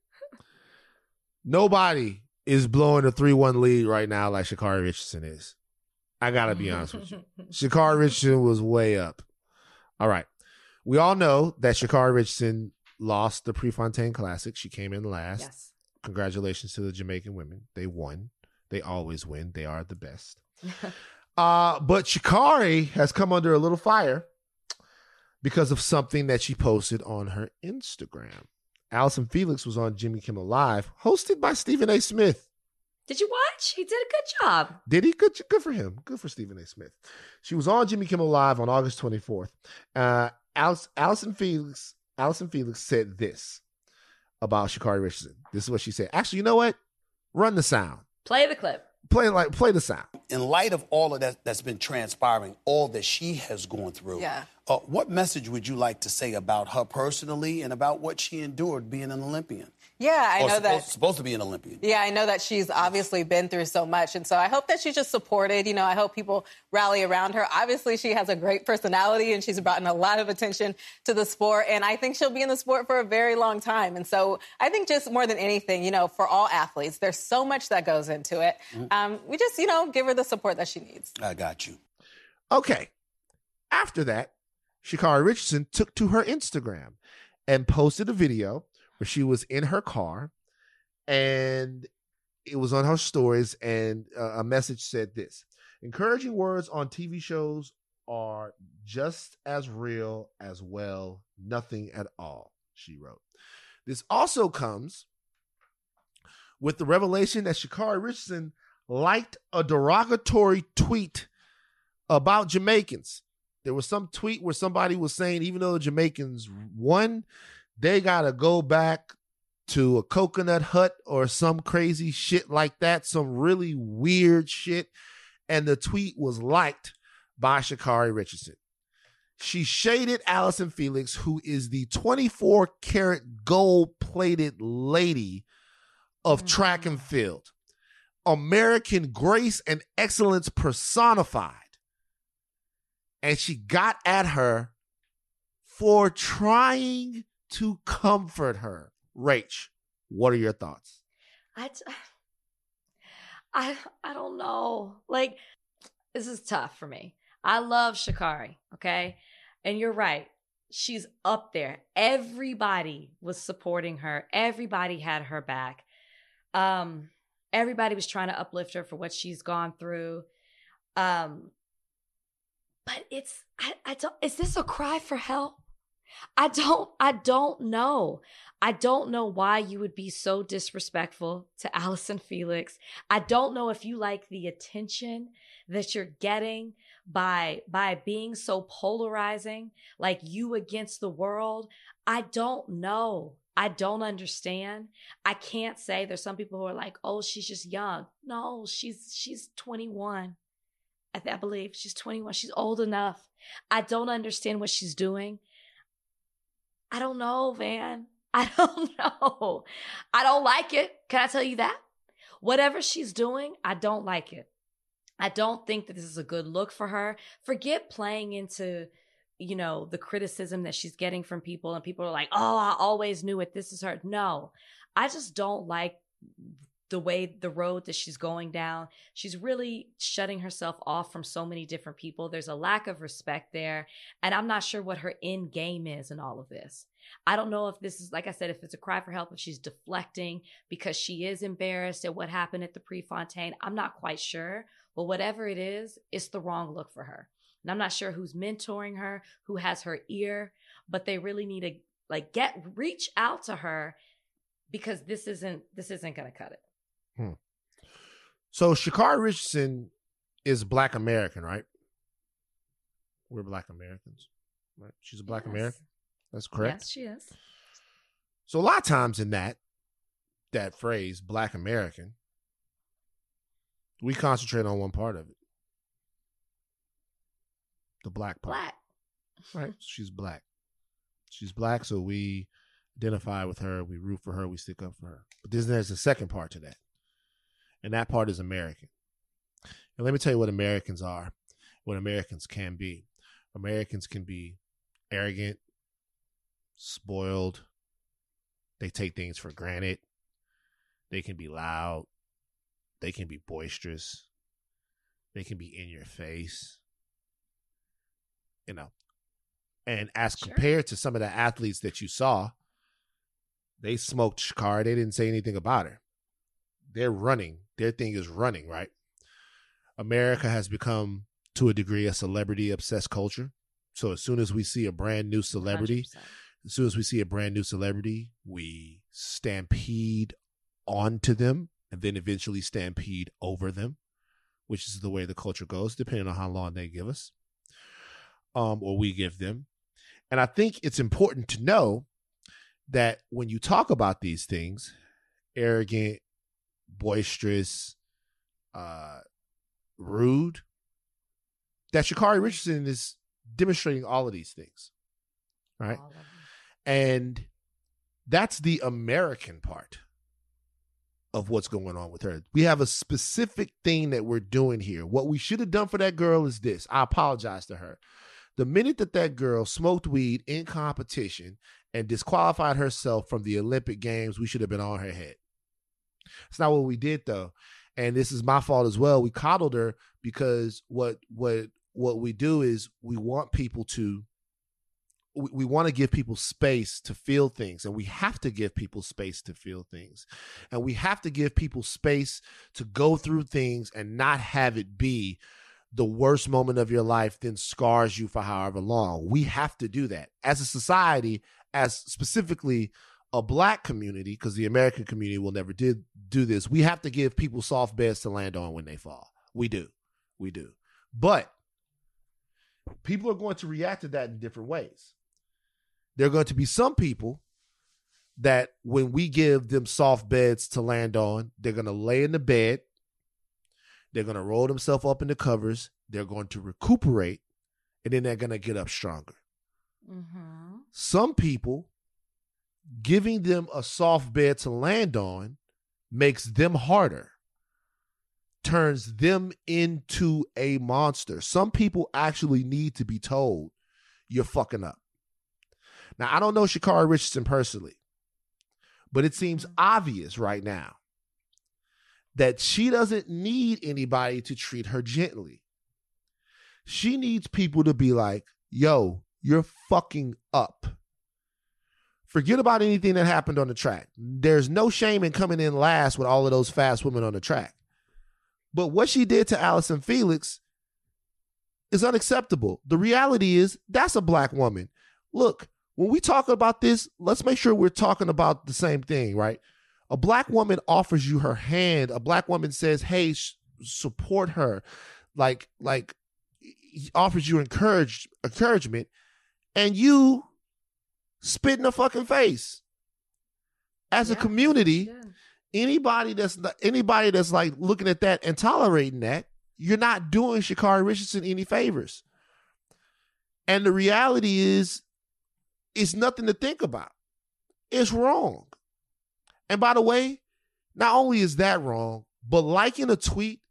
Nobody is blowing a three one lead right now like Sha'Carri Richardson is. I got to be honest with you. Sha'Carri Richardson was way up. All right. We all know that Sha'Carri Richardson lost the Prefontaine Classic. She came in last. Yes. Congratulations to the Jamaican women. They won. They always win. They are the best. uh, but Sha'Carri has come under a little fire because of something that she posted on her Instagram. Allison Felix was on Jimmy Kimmel Live, hosted by Stephen A. Smith. Did you watch? He did a good job. Did he? Good, good for him. Good for Stephen A. Smith. She was on Jimmy Kimmel Live on August twenty-fourth. Uh, Alice, Allison Felix, Allison Felix said this about Sha'Carri Richardson. This is what she said. Actually, you know what? Run the sound. Play the clip. Play like play the sound. In light of all of that that's been transpiring, all that she has gone through, Yeah. uh, what message would you like to say about her personally and about what she endured being an Olympian? Yeah, I or know supposed, that. supposed to be an Olympian. Yeah, I know that she's obviously been through so much. And so I hope that she's just supported. You know, I hope people rally around her. Obviously, she has a great personality and she's brought a lot of attention to the sport. And I think she'll be in the sport for a very long time. And so I think just more than anything, you know, for all athletes, there's so much that goes into it. Mm-hmm. Um, we just, you know, give her the support that she needs. I got you. Okay. After that, Sha'Carri Richardson took to her Instagram and posted a video where she was in her car, and it was on her stories, and uh, a message said this: encouraging words on T V shows are just as real as well, nothing at all, she wrote. This also comes with the revelation that Sha'Carri Richardson liked a derogatory tweet about Jamaicans. There was some tweet where somebody was saying, even though the Jamaicans won, they got to go back to a coconut hut or some crazy shit like that, some really weird shit. And the tweet was liked by Sha'Carri Richardson. She shaded Allison Felix, who is the twenty-four karat gold-plated lady of track and field. American grace and excellence personified. And she got at her for trying to comfort her. Rach, what are your thoughts? I, t- I, I don't know. Like, this is tough for me. I love Sha'Carri, okay? And you're right. She's up there. Everybody was supporting her. Everybody had her back. Um, everybody was trying to uplift her for what she's gone through. Um, but it's, I, I don't, is this a cry for help? I don't, I don't know. I don't know why you would be so disrespectful to Allison Felix. I don't know if you like the attention that you're getting by, by being so polarizing, like you against the world. I don't know. I don't understand. I can't say. There's some people who are like, oh, she's just young. No, she's, she's twenty-one. I, I believe she's twenty-one. She's old enough. I don't understand what she's doing. I don't know, Van. I don't know. I don't like it. Can I tell you that? Whatever she's doing, I don't like it. I don't think that this is a good look for her. Forget playing into, you know, the criticism that she's getting from people and people are like, oh, I always knew it. This is her. No, I just don't like the way, the road that she's going down. She's really shutting herself off from so many different people. There's a lack of respect there. And I'm not sure what her end game is in all of this. I don't know if this is, like I said, if it's a cry for help, if she's deflecting because she is embarrassed at what happened at the Prefontaine. I'm not quite sure. But whatever it is, it's the wrong look for her. And I'm not sure who's mentoring her, who has her ear, but they really need to like get, reach out to her because this isn't, this isn't going to cut it. Hmm. So Sha'Carri Richardson is Black American, right? We're Black Americans, right? She's a Black Yes. American. That's correct. Yes, she is. So a lot of times in that, that phrase, Black American, we concentrate on one part of it. The black part. Black. Right? She's Black. She's Black, so we identify with her, we root for her, we stick up for her. But then there's a second part to that. And that part is American. And let me tell you what Americans are, what Americans can be. Americans can be arrogant, spoiled. They take things for granted. They can be loud. They can be boisterous. They can be in your face. You know. And as Sure. compared to some of the athletes that you saw, they smoked Sha'Carri. They didn't say anything about her. They're running. Their thing is running, right? America has become, to a degree, a celebrity-obsessed culture. So as soon as we see a brand new celebrity, one hundred percent. as soon as we see a brand new celebrity, we stampede onto them and then eventually stampede over them, which is the way the culture goes, depending on how long they give us, um, or we give them. And I think it's important to know that when you talk about these things, arrogant, boisterous, uh, rude, that Sha'Carri Richardson is demonstrating all of these things, right? All of them. And that's the American part of what's going on with her. We have a specific thing that we're doing here. What we should have done for that girl is this. I apologize to her. The minute that that girl smoked weed in competition and disqualified herself from the Olympic Games, we should have been on her head. It's not what we did, though. And this is my fault as well. We coddled her because what what what we do is we want people to we, we want to give people space to feel things, and we have to give people space to feel things. And we have to give people space to go through things and not have it be the worst moment of your life then scars you for however long. We have to do that as a society, as specifically a black community, because the American community will never did do this. We have to give people soft beds to land on when they fall. We do. We do. But people are going to react to that in different ways. There are going to be some people that when we give them soft beds to land on, they're going to lay in the bed. They're going to roll themselves up in the covers. They're going to recuperate, and then they're going to get up stronger. Mm-hmm. Some people, giving them a soft bed to land on makes them harder, turns them into a monster. Some people actually need to be told, you're fucking up. Now, I don't know Sha'Carri Richardson personally, but it seems obvious right now that she doesn't need anybody to treat her gently. She needs people to be like, yo, you're fucking up. Forget about anything that happened on the track. There's no shame in coming in last with all of those fast women on the track. But what she did to Allison Felix is unacceptable. The reality is that's a black woman. Look, when we talk about this, let's make sure we're talking about the same thing, right? A black woman offers you her hand. A black woman says, hey, sh- support her. Like, like offers you encourage, encouragement. And you spit in the fucking face. As yeah, a community, yeah. anybody that's not, anybody that's like looking at that and tolerating that, you're not doing Sha'Carri Richardson any favors. And the reality is, it's nothing to think about. It's wrong. And by the way, not only is that wrong, but liking a tweet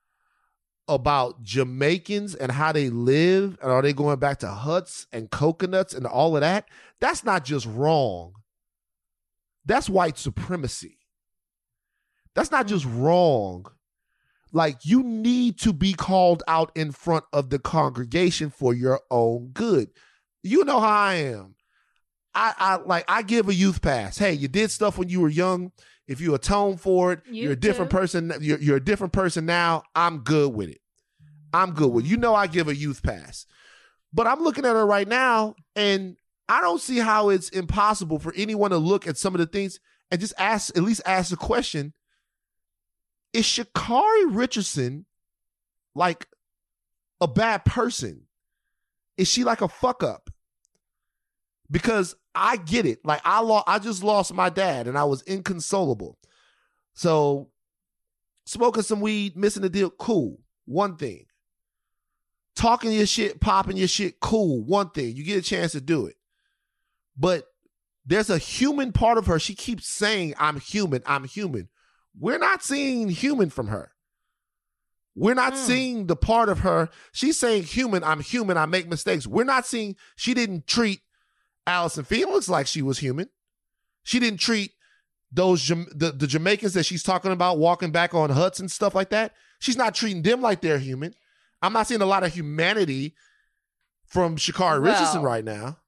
about Jamaicans and how they live, and are they going back to huts and coconuts and all of that, that's not just wrong. That's white supremacy. That's not just wrong. Like, you need to be called out in front of the congregation for your own good. You know how I am. I, I like I give a youth pass. Hey, you did stuff when you were young. If you atone for it, you you're a different too. person. You're, you're a different person now. I'm good with it. I'm good with it. You know I give a youth pass. But I'm looking at her right now, and I don't see how it's impossible for anyone to look at some of the things and just ask, at least ask the question, is Sha'Carri Richardson like a bad person? Is she like a fuck up? Because I get it. Like, I lost, I just lost my dad, and I was inconsolable. So, smoking some weed, missing the deal, cool. One thing. Talking your shit, popping your shit, cool. One thing. You get a chance to do it. But there's a human part of her. She keeps saying, I'm human, I'm human. We're not seeing human from her. We're not mm. seeing the part of her. She's saying human, I'm human, I make mistakes. We're not seeing, she didn't treat Allison Felix like she was human. She didn't treat those the, the Jamaicans that she's talking about walking back on huts and stuff like that. She's not treating them like they're human. I'm not seeing a lot of humanity from Sha'Carri well, Richardson right now.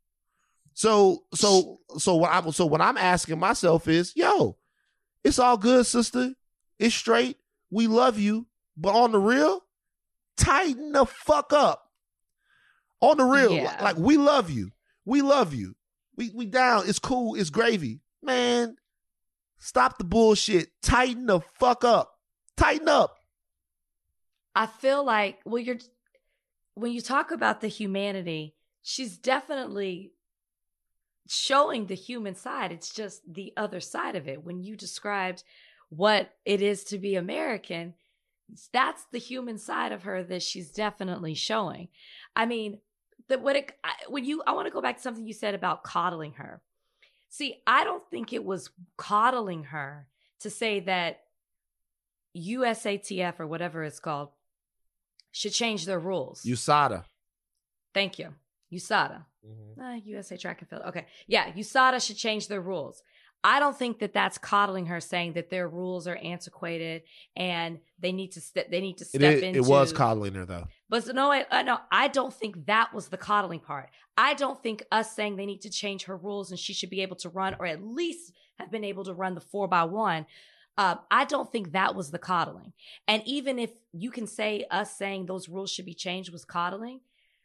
So so so what I'm so what I'm asking myself is, yo, it's all good, sister. It's straight. We love you, but on the real, tighten the fuck up. On the real, yeah. like we love you. We love you. We we down. It's cool. It's gravy. Man, stop the bullshit. Tighten the fuck up. Tighten up. I feel like, well, you're when you talk about the humanity, she's definitely showing the human side. It's just the other side of it. When you described what it is to be American, that's the human side of her that she's definitely showing. I mean, that what it when you I want to go back to something you said about coddling her. See, I don't think it was coddling her to say that U S A T F or whatever it's called should change their rules. U S A D A. Thank you. U S A D A. Mm-hmm. Uh, U S A Track and Field. Okay. Yeah, U S A D A should change their rules. I don't think that that's coddling her, saying that their rules are antiquated and they need to st- they need to step it, into. It was coddling her, though. But no, I, uh, no, I don't think that was the coddling part. I don't think us saying they need to change her rules and she should be able to run, or at least have been able to run the four by one. Uh, I don't think that was the coddling. And even if you can say us saying those rules should be changed was coddling,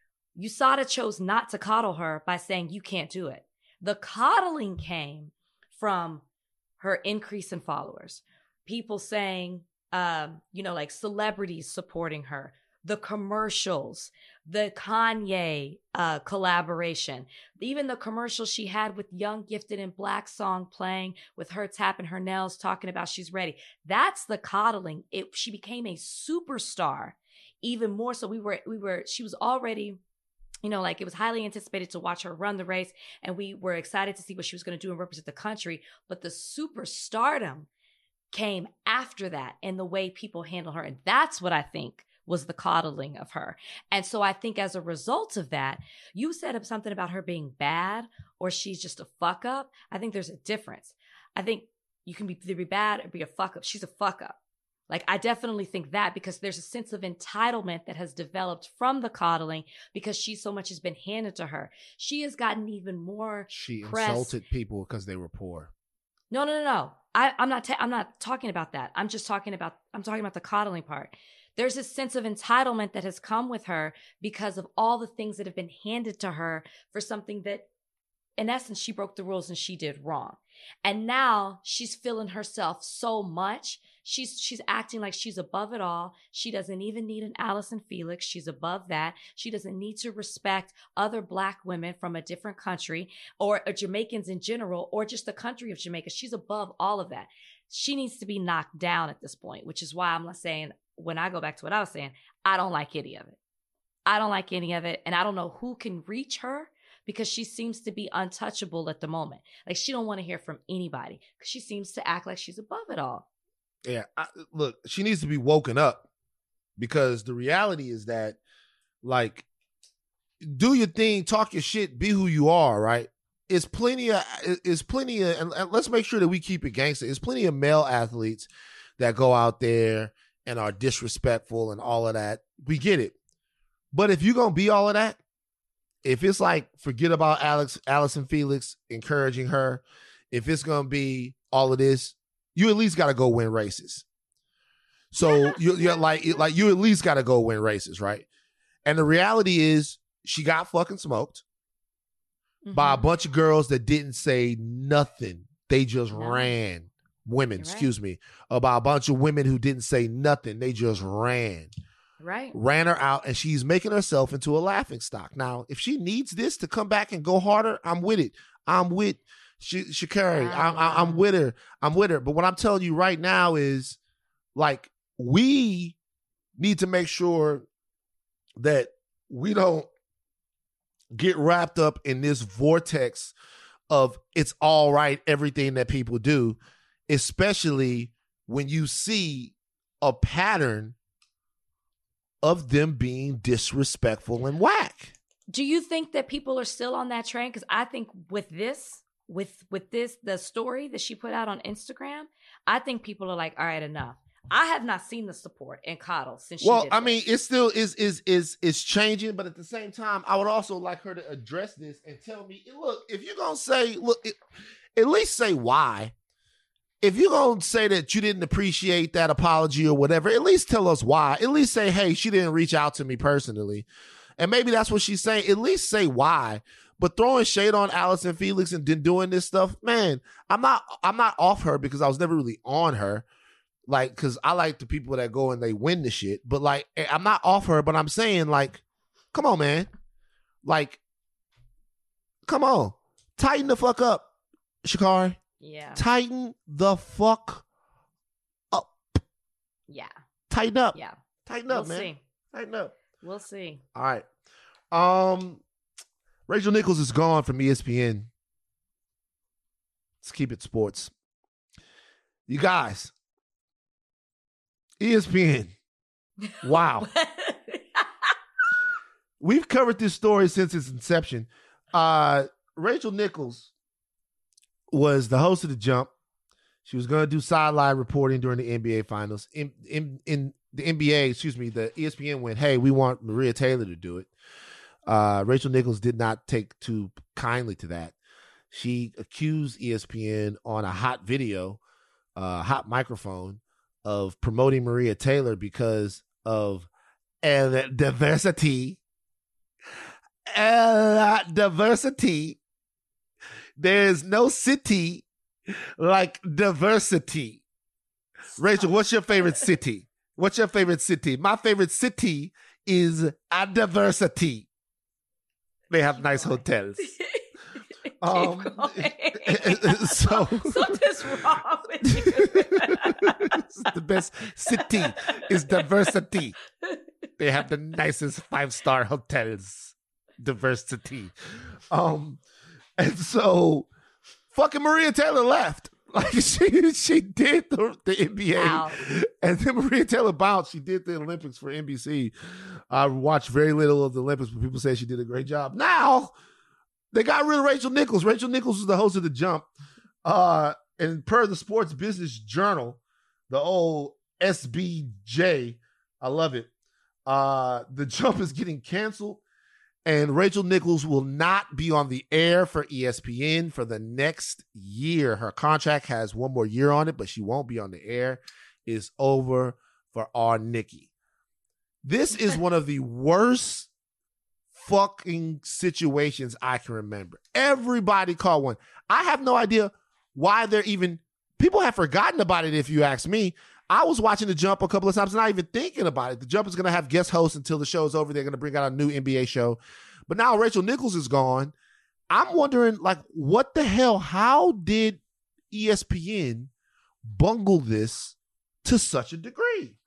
U S A D A chose not to coddle her by saying you can't do it. The coddling came from her increase in followers, people saying, um, you know, like celebrities supporting her, the commercials, the Kanye uh, collaboration, even the commercial she had with Young, Gifted, and Black song playing with her tapping her nails, talking about she's ready. That's the coddling. It, she became a superstar even more so. We were, we were, she was already, you know, like it was highly anticipated to watch her run the race, and we were excited to see what she was going to do and represent the country. But the superstardom came after that and the way people handle her. And that's what I think was the coddling of her. And so I think as a result of that, you said something about her being bad or she's just a fuck up. I think there's a difference. I think you can be, either be bad or be a fuck up. She's a fuck up. Like, I definitely think that because there's a sense of entitlement that has developed from the coddling because she so much has been handed to her. She has gotten even more She press. insulted people because they were poor. No, no, no, no. I, I'm not. Ta- I'm not talking about that. I'm just talking about. I'm talking about the coddling part. There's this sense of entitlement that has come with her because of all the things that have been handed to her for something that, in essence, she broke the rules and she did wrong. And now she's feeling herself so much. She's she's acting like she's above it all. She doesn't even need an Allison Felix. She's above that. She doesn't need to respect other Black women from a different country or, or Jamaicans in general or just the country of Jamaica. She's above all of that. She needs to be knocked down at this point, which is why I'm saying, when I go back to what I was saying, I don't like any of it. I don't like any of it. And I don't know who can reach her because she seems to be untouchable at the moment. Like, she don't want to hear from anybody because she seems to act like she's above it all. Yeah, I, look, she needs to be woken up because the reality is that, like, do your thing, talk your shit, be who you are, right? It's plenty of, it's plenty of, and, and let's make sure that we keep it gangster. It's plenty of male athletes that go out there and are disrespectful and all of that. We get it. But if you're going to be all of that, if it's like, forget about Alex, Allison Felix encouraging her, if it's going to be all of this, you at least got to go win races. So you, you're like, like you at least got to go win races, right? And the reality is she got fucking smoked mm-hmm. by a bunch of girls that didn't say nothing. They just no. ran. Women, right. excuse me, about a bunch of women who didn't say nothing. They just ran. Right. Ran her out, and she's making herself into a laughing stock. Now, if she needs this to come back and go harder, I'm with it. I'm with Sh- Sha'Carri. Wow. I, I, I'm with her. I'm with her. But what I'm telling you right now is, like, we need to make sure that we don't get wrapped up in this vortex of it's all right, everything that people do, especially when you see a pattern of them being disrespectful and whack. Do you think that people are still on that train? Because I think with this, with with this, the story that she put out on Instagram, I think people are like, all right, enough. I have not seen the support and coddle since she well, did I this. mean, it still is is is is changing, but at the same time, I would also like her to address this and tell me, look, if you're gonna say, look, it, at least say why. If you're going to say that you didn't appreciate that apology or whatever, at least tell us why. At least say, hey, she didn't reach out to me personally. And maybe that's what she's saying. At least say why. But throwing shade on Allison Felix and then doing this stuff, man, I'm not I'm not off her because I was never really on her. Like, because I like the people that go and they win the shit. But, like, I'm not off her, but I'm saying, like, come on, man. Like, come on. Tighten the fuck up, Sha'Carri. Yeah. Tighten the fuck up. Yeah. Tighten up. Yeah. Tighten up, we'll man. See. Tighten up. We'll see. All right. Um, Rachel Nichols is gone from E S P N. Let's keep it sports. You guys, E S P N. Wow. We've covered this story since its inception. Uh, Rachel Nichols was the host of The Jump. She was going to do sideline reporting during the N B A Finals. In, in in the N B A, excuse me, the E S P N went, hey, we want Maria Taylor to do it. Uh, Rachel Nichols did not take too kindly to that. She accused E S P N on a hot video uh, hot microphone of promoting Maria Taylor because of el diversity. El diversity. There's no city like diversity. Rachel, what's your favorite city? What's your favorite city? My favorite city is a diversity. They have nice hotels. Um, so something's wrong with you. The best city is diversity. They have the nicest five-star hotels. Diversity. Um, and so fucking Maria Taylor left. Like she she did the, the N B A. Wow. And then Maria Taylor bounced. She did the Olympics for N B C. I watched very little of the Olympics, but people say she did a great job. Now they got rid of Rachel Nichols. Rachel Nichols was the host of The Jump. Uh, and per the Sports Business Journal, the old S B J, I love it. Uh, The Jump is getting canceled. And Rachel Nichols will not be on the air for E S P N for the next year. Her contract has one more year on it, but she won't be on the air. It's over for our Nikki. This is one of the worst fucking situations I can remember. Everybody caught one. I have no idea why they're even... People have forgotten about it, if you ask me. I was watching The Jump a couple of times, not even thinking about it. The Jump is going to have guest hosts until the show's over. They're going to bring out a new N B A show. But now Rachel Nichols is gone. I'm wondering, like, what the hell? How did E S P N bungle this to such a degree?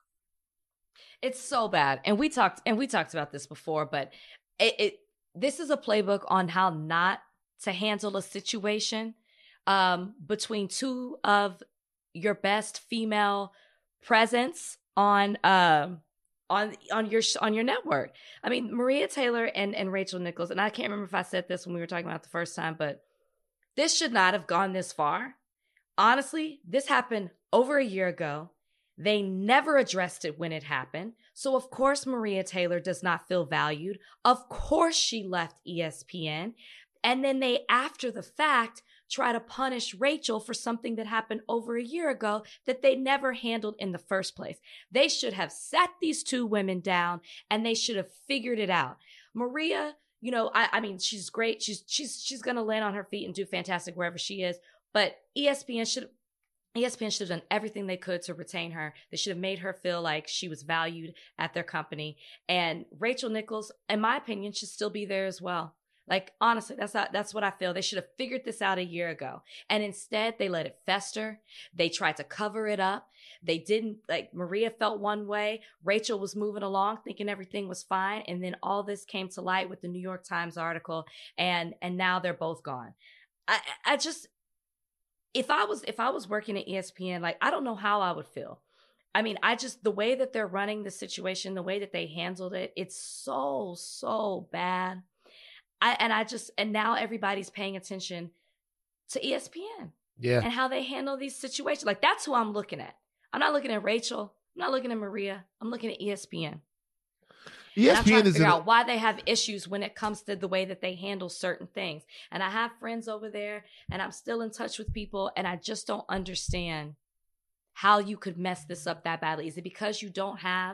It's so bad. And we talked and we talked about this before, but it, it this is a playbook on how not to handle a situation um, between two of your best female presence on um on on your on your network. I mean, Maria Taylor and and Rachel Nichols, and I can't remember if I said this when we were talking about it the first time, but this should not have gone this far. Honestly, this happened over a year ago. They never addressed it when it happened. So of course Maria Taylor does not feel valued. Of course she left E S P N. And then they, after the fact, try to punish Rachel for something that happened over a year ago that they never handled in the first place. They should have sat these two women down and they should have figured it out. Maria, you know, I, I mean, she's great. She's she's she's gonna land on her feet and do fantastic wherever she is. But E S P N should E S P N should have done everything they could to retain her. They should have made her feel like she was valued at their company. And Rachel Nichols, in my opinion, should still be there as well. Like, honestly, that's not, that's what I feel. They should have figured this out a year ago. And instead, they let it fester. They tried to cover it up. They didn't, like, Maria felt one way. Rachel was moving along thinking everything was fine. And then all this came to light with the New York Times article. And, and now they're both gone. I, I just, if I was, if I was working at E S P N, like, I don't know how I would feel. I mean, I just, the way that they're running the situation, the way that they handled it, it's so, so bad. I, and I just, and now everybody's paying attention to E S P N. Yeah. And how they handle these situations. Like, that's who I'm looking at. I'm not looking at Rachel. I'm not looking at Maria. I'm looking at E S P N. E S P N is figure out why they have issues when it comes to the way that they handle certain things. And I have friends over there, and I'm still in touch with people, and I just don't understand how you could mess this up that badly. Is it because you don't have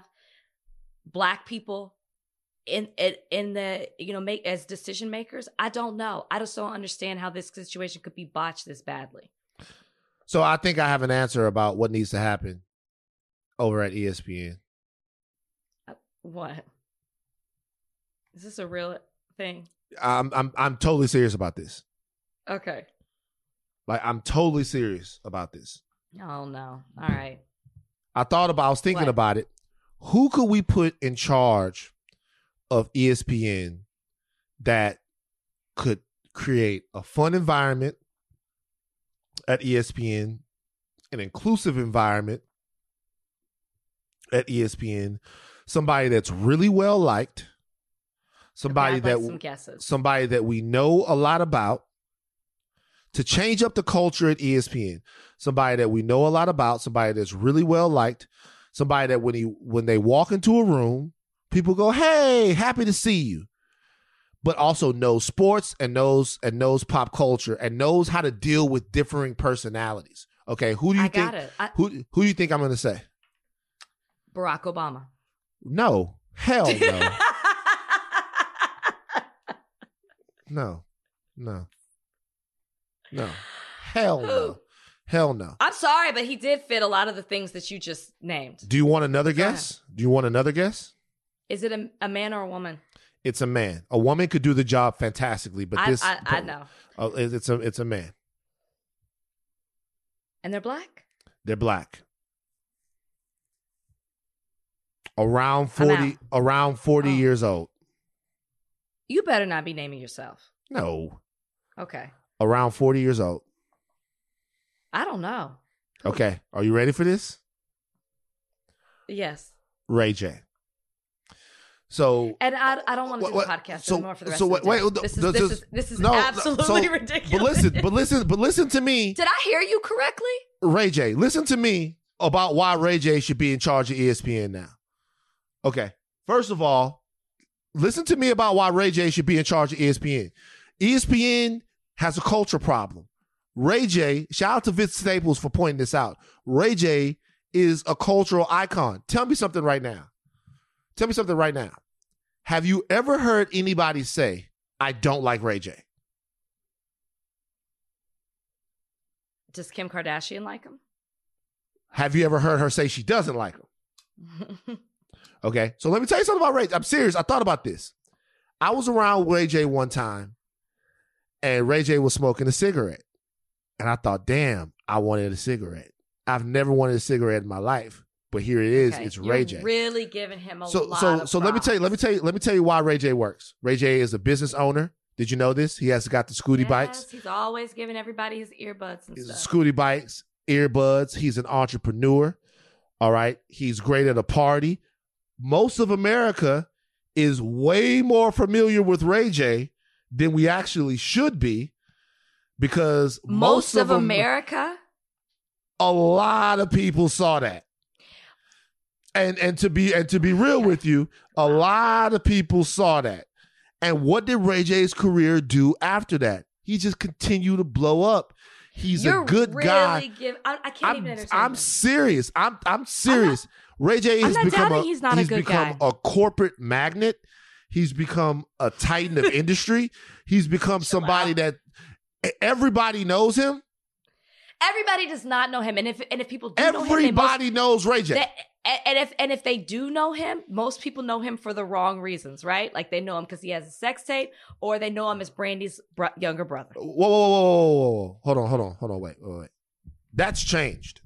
Black people in in, in the, you know, make as decision makers? I don't know. I just don't understand how this situation could be botched this badly. So I think I have an answer about what needs to happen over at E S P N. Uh, what? Is this a real thing? I'm I'm I'm totally serious about this. Okay. Like, I'm totally serious about this. Oh no. All right. I thought about I was thinking What? about it. Who could we put in charge of E S P N that could create a fun environment at E S P N, an inclusive environment at E S P N, somebody that's really well liked, somebody Okay, I'd that like some guesses. somebody that we know a lot about, to change up the culture at E S P N, somebody that we know a lot about, somebody that's really well liked, somebody that when he when they walk into a room, people go, "Hey, happy to see you," but also knows sports and knows and knows pop culture and knows how to deal with differing personalities. Okay, who do you I think? got it. I- Who who do you think I'm going to say? Barack Obama. No, hell no, no, no, no, hell no, hell no. I'm sorry, but he did fit a lot of the things that you just named. Do you want another Go guess? Do you want another guess? Is it a, a man or a woman? It's a man. A woman could do the job fantastically, but I, this I, I know. uh, it's a it's a man. And they're black? They're black. Around I'm forty, out. around forty Oh. years old. You better not be naming yourself. No, Okay. around forty years old. I don't know. Okay, are you ready for this? Yes. Ray J. So And I, I don't want to do What- the what- podcast so- anymore for the rest so of the wait, day. wait, this, is, does this, this- is, this is no, no, absolutely so- ridiculous. But listen, but listen, but listen to me, Did I hear you correctly? Ray J. Listen to me about why Ray J should be in charge of E S P N now. Okay, first of all, listen to me about why Ray J should be in charge of E S P N. E S P N has a culture problem. Ray J, shout out to Vince Staples for pointing this out. Ray J is a cultural icon. Tell me something right now. Tell me something right now. Have you ever heard anybody say, I don't like Ray J? Does Kim Kardashian like him? Have you ever heard her say she doesn't like him? Okay, so let me tell you something about Ray J. I'm serious. I thought about this. I was around Ray J one time, and Ray J was smoking a cigarette. And I thought, damn, I wanted a cigarette. I've never wanted a cigarette in my life, but here it is. Okay, It's you're Ray J. really giving him a So, lot so, of so let me tell you, let me props. tell you, let me tell you why Ray J works. Ray J is a business owner. Did you know this? He has got the Scooty Yes, bikes. He's always giving everybody his earbuds and He's stuff. Scooty bikes, earbuds. He's an entrepreneur. All right. He's great at a party. Most of America is way more familiar with Ray J than we actually should be, because most, Most of Am- America? a lot of people saw that. And and to be and to be real with you, a lot of people saw that. And what did Ray J's career do after that? He just continued to blow up. He's You're a good really guy. Give, I, I can't I'm, even entertain I'm him. serious. I'm I'm serious. Ray J I'm has not become doubting a he's not a he's good become guy. a corporate magnet. He's become a titan of industry. He's become somebody out. that everybody knows him. Everybody does not know him, and if and if people do know him, they most, Everybody knows Ray J. they, and if and if they do know him, most people know him for the wrong reasons, right? Like they know him because he has a sex tape, or they know him as Brandy's bro- younger brother. Whoa, whoa, whoa, whoa, whoa, whoa, whoa. Hold on, hold on, hold on. Wait, wait, wait. That's changed.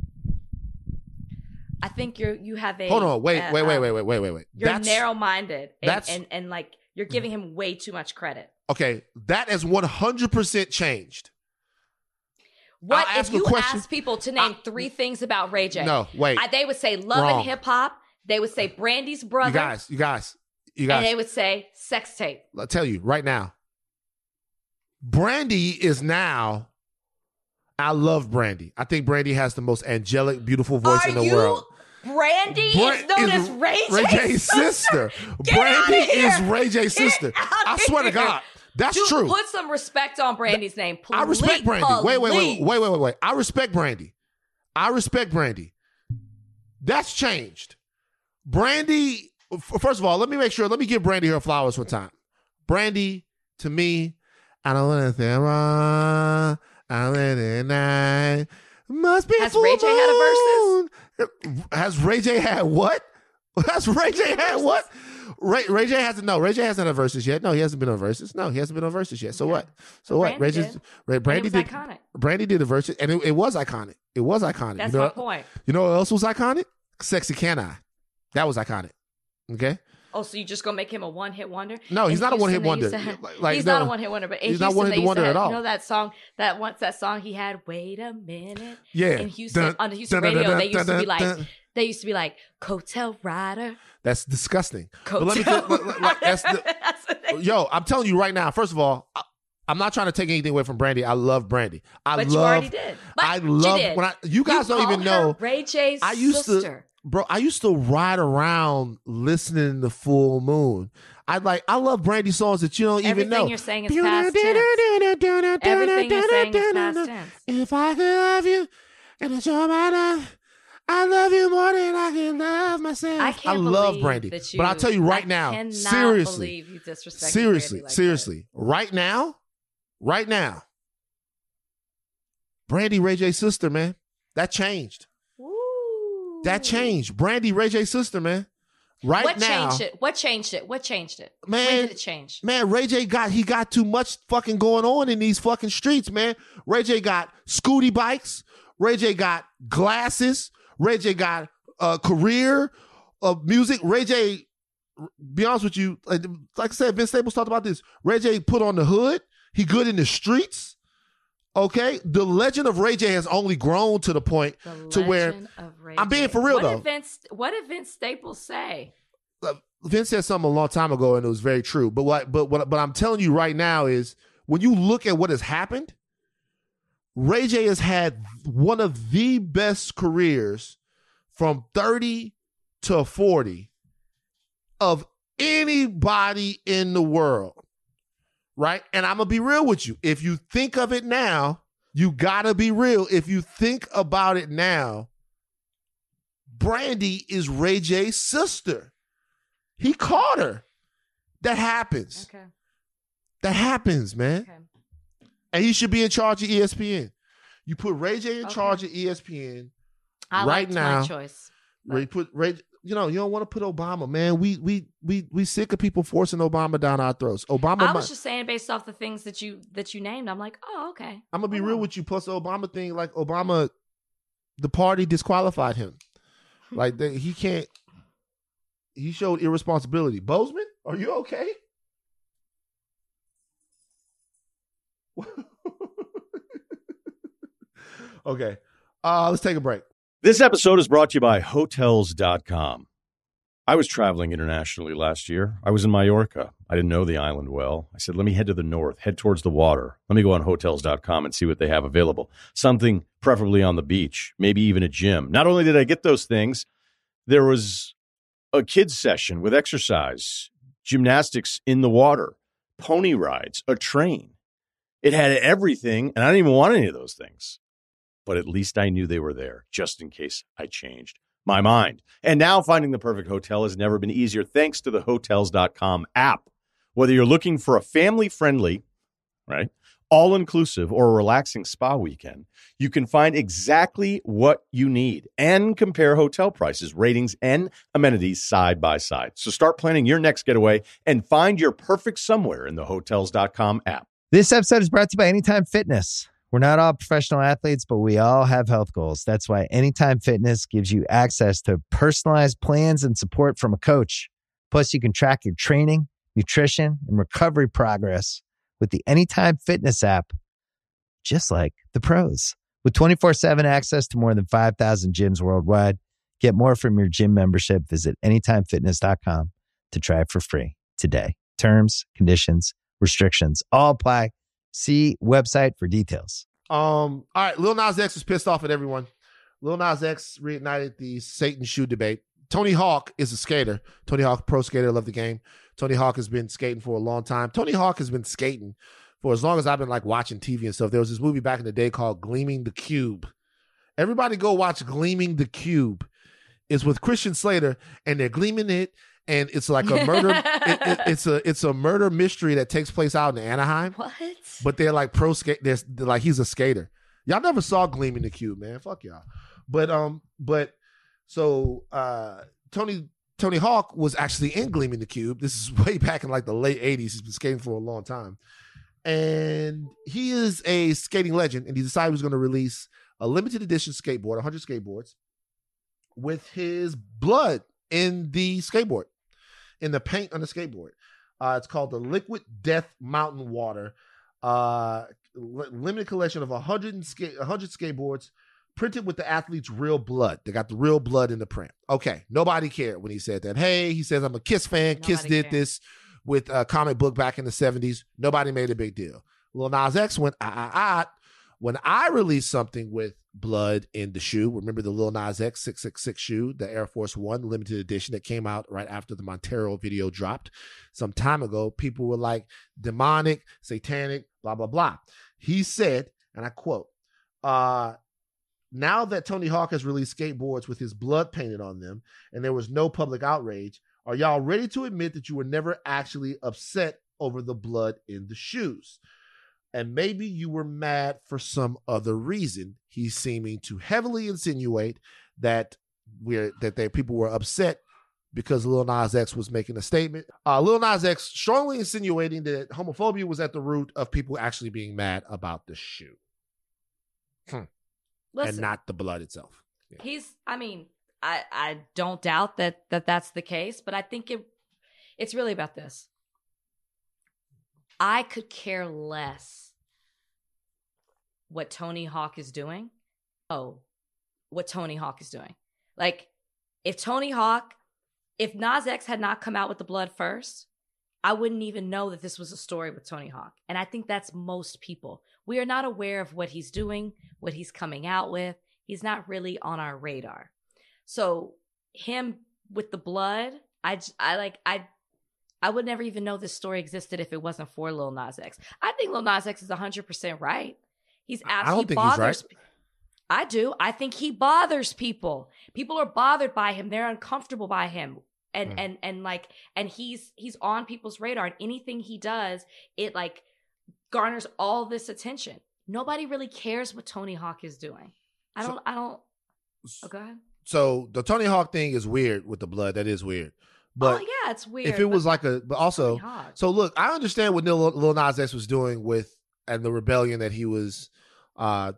I think you're you have a Hold on. Wait, uh, wait, wait, um, wait, wait, wait, wait, wait. You're That's narrow minded, and, that's- and and like you're giving him way too much credit. okay. That has one hundred percent changed. What I'll if ask a you question. ask people to name I- three things about Ray J? No, wait. I, they would say love Wrong. and hip hop. They would say Brandy's brother, You guys, you guys, you and they guys. would say sex tape. I'll tell you right now. Brandy is now. I love Brandy. I think Brandy has the most angelic, beautiful voice Are in the you world. Brandy Bra- is known as Ray J's, Ray J's sister. Get Brandy outta here. is Ray J's Get sister. outta I swear to here. God, that's Dude, true. Put some respect on Brandy's name, please. I respect Brandy. Wait, wait, wait, Please. wait, wait, wait, wait. I respect Brandy. I respect Brandy. That's changed. Brandy, f- first of all, let me make sure, let me give Brandy her flowers one time. Brandy, to me, I don't want to say wrong. I let it night. Must be Has full Ray J had a moon. Has Ray J had what? Has Ray J had what? Ray, Ray J hasn't, no, Ray J hasn't had verses yet. No, he hasn't been on verses. No, he hasn't been on verses yet. So Yeah. what? So what? Brandy Ray J's, did. Ray, And Brandy it was did. iconic. Brandy did a verse, and it, it was iconic. It was iconic. That's you know, my point. You know what else was iconic? Sexy Can I? That was iconic. Okay. Oh, so you just gonna make him a one hit wonder? No, he's In not a one-hit Houston, they used wonder. to have- Like- like, he's no. not a one hit wonder, but in He's not Houston, one-hit they used wonder to have, at all. You know that song? That once that song he had. Wait a minute. Yeah. In Houston, Dun, on the Houston dun, dun, radio, dun, they used to dun, be like, dun. they used to be like, Coattail Rider. That's disgusting. Coattail But let me tell- like- like- like, that's the- That's what they- Yo, I'm telling you right now. First of all, I, I'm not trying to take anything away from Brandy. I love Brandy. I But love. you already did. But I you love did. when I. You guys don't called even know. her Ray J's I used to- sister. Bro, I used to ride around listening to Full Moon. I like. I love Brandy songs that you don't even Everything know. you're saying is past tense. Everything you're saying is past tense. If I could love you, And it's your matter. I love you more than I can love myself. I can't I love believe Brandy. that you, but I'll tell you right I now, cannot seriously, believe you disrespected seriously, Brandy like seriously, that. right now, right now, Brandy Ray J's sister, man, that changed. Ooh. That changed. Brandy Ray J's sister, man. Right what now, changed it? What changed it? What changed it? Man, when did it change? Man, Ray J got he got too much fucking going on in these fucking streets, man. Ray J got scooty bikes. Ray J got glasses. Ray J got a career of music. Ray J, be honest with you, like, like I said, Vince Staples talked about this. Ray J put on the hood. He good in the streets. Okay, the legend of Ray J has only grown to the point The to where of Ray I'm being J. for real what though. Did Vince, what did Vince Staples say? Vince said something a long time ago, and it was very true. But what, but what, but I'm telling you right now is when you look at what has happened, Ray J has had one of the best careers from thirty to forty of anybody in the world. Right? And I'm going to be real with you. If you think of it now, you got to be real. If you think about it now, Brandy is Ray J's sister. He caught her. That happens. Okay. That happens, man. Okay. And he should be in charge of E S P N. You put Ray J in Okay. charge of E S P N I right liked now. my choice. Ray put Ray. You know, you don't want to put Obama, man. We we we we sick of people forcing Obama down our throats. Obama. I was might- just saying based off the things that you that you named. I'm like, oh, okay. I'm gonna be Oh, real wow. with you. Plus, the Obama thing, like Obama, the party disqualified him. Like they, he can't. He showed irresponsibility. Bozeman, are you okay? Okay, uh, let's take a break. This episode is brought to you by Hotels dot com. I was traveling internationally last year. I was in Mallorca. I didn't know the island well. I said, let me head to the north, head towards the water. Let me go on Hotels dot com and see what they have available. Something preferably on the beach, maybe even a gym. Not only did I get those things, there was a kids session with exercise, gymnastics in the water, pony rides, a train. It had everything, and I didn't even want any of those things. But at least I knew they were there, just in case I changed my mind. And now finding the perfect hotel has never been easier thanks to the Hotels dot com app. Whether you're looking for a family-friendly, right, all-inclusive or a relaxing spa weekend, you can find exactly what you need and compare hotel prices, ratings, and amenities side by side. So start planning your next getaway and find your perfect somewhere in the Hotels dot com app. This episode is brought to you by Anytime Fitness. We're not all professional athletes, but we all have health goals. That's why Anytime Fitness gives you access to personalized plans and support from a coach. Plus, you can track your training, nutrition, and recovery progress with the Anytime Fitness app, just like the pros. With twenty-four seven access to more than five thousand gyms worldwide, get more from your gym membership. Visit anytime fitness dot com to try it for free today. Terms, conditions, restrictions all apply. See website for details. Um, all right, Lil Nas X was pissed off at everyone. Lil Nas X reignited the Satan shoe debate. Tony Hawk is a skater. Tony Hawk, pro skater, love the game. Tony Hawk has been skating for a long time. Tony Hawk has been skating for as long as I've been like watching T V and stuff. There was this movie back in the day called Gleaming the Cube. Everybody go watch Gleaming the Cube. It's with Christian Slater, and they're gleaming it, and it's like a murder. it, it, it's a it's a murder mystery that takes place out in Anaheim. What? But they're like pro skate. They're, they're like he's a skater. Y'all never saw Gleaming the Cube, man. Fuck y'all. But um, but so uh, Tony Tony Hawk was actually in Gleaming the Cube. This is way back in like the late eighties. He's been skating for a long time, and he is a skating legend. And he decided he was going to release a limited edition skateboard, one hundred skateboards, with his blood in the skateboard, in the paint on the skateboard. Uh, it's called the Liquid Death Mountain Water. Uh, limited collection of one hundred, ska- one hundred skateboards printed with the athlete's real blood. They got the real blood in the print. Okay, nobody cared when he said that. Hey, he says, I'm a Kiss fan. Nobody Kiss did cared. this with a comic book back in the seventies. Nobody made a big deal. Lil Nas X went, ah, ah, ah. When I released something with blood in the shoe, remember the Lil Nas X six six six shoe, the Air Force One limited edition that came out right after the Montero video dropped some time ago, people were like, demonic, satanic, blah, blah, blah. He said, and I quote, uh, now that Tony Hawk has released skateboards with his blood painted on them and there was no public outrage, are y'all ready to admit that you were never actually upset over the blood in the shoes? And maybe you were mad for some other reason. He's seeming to heavily insinuate that we're that they people were upset because Lil Nas X was making a statement. Uh, Lil Nas X strongly insinuating that homophobia was at the root of people actually being mad about the shoe. Hmm. Listen, and not the blood itself. Yeah. He's, I mean, I, I don't doubt that, that that's the case, but I think it it's really about this. I could care less what Tony Hawk is doing. Oh, what Tony Hawk is doing. Like, if Tony Hawk, if Nas X had not come out with the blood first, I wouldn't even know that this was a story with Tony Hawk. And I think that's most people. We are not aware of what he's doing, what he's coming out with. He's not really on our radar. So him with the blood, I, I like, I, I would never even know this story existed if it wasn't for Lil Nas X. I think Lil Nas X is one hundred percent right. He's absolutely I don't think bothers. he's right. I do. I think he bothers people. People are bothered by him. They're uncomfortable by him. And, mm. and, and like, and he's, he's on people's radar, and anything he does, it like garners all this attention. Nobody really cares what Tony Hawk is doing. I don't, so, I don't, oh, go ahead. So the Tony Hawk thing is weird with the blood. That is weird. But oh, yeah, it's weird. If it was like a, but also, so look, I understand what Lil, Lil Nas X was doing with, and the rebellion that he was, uh,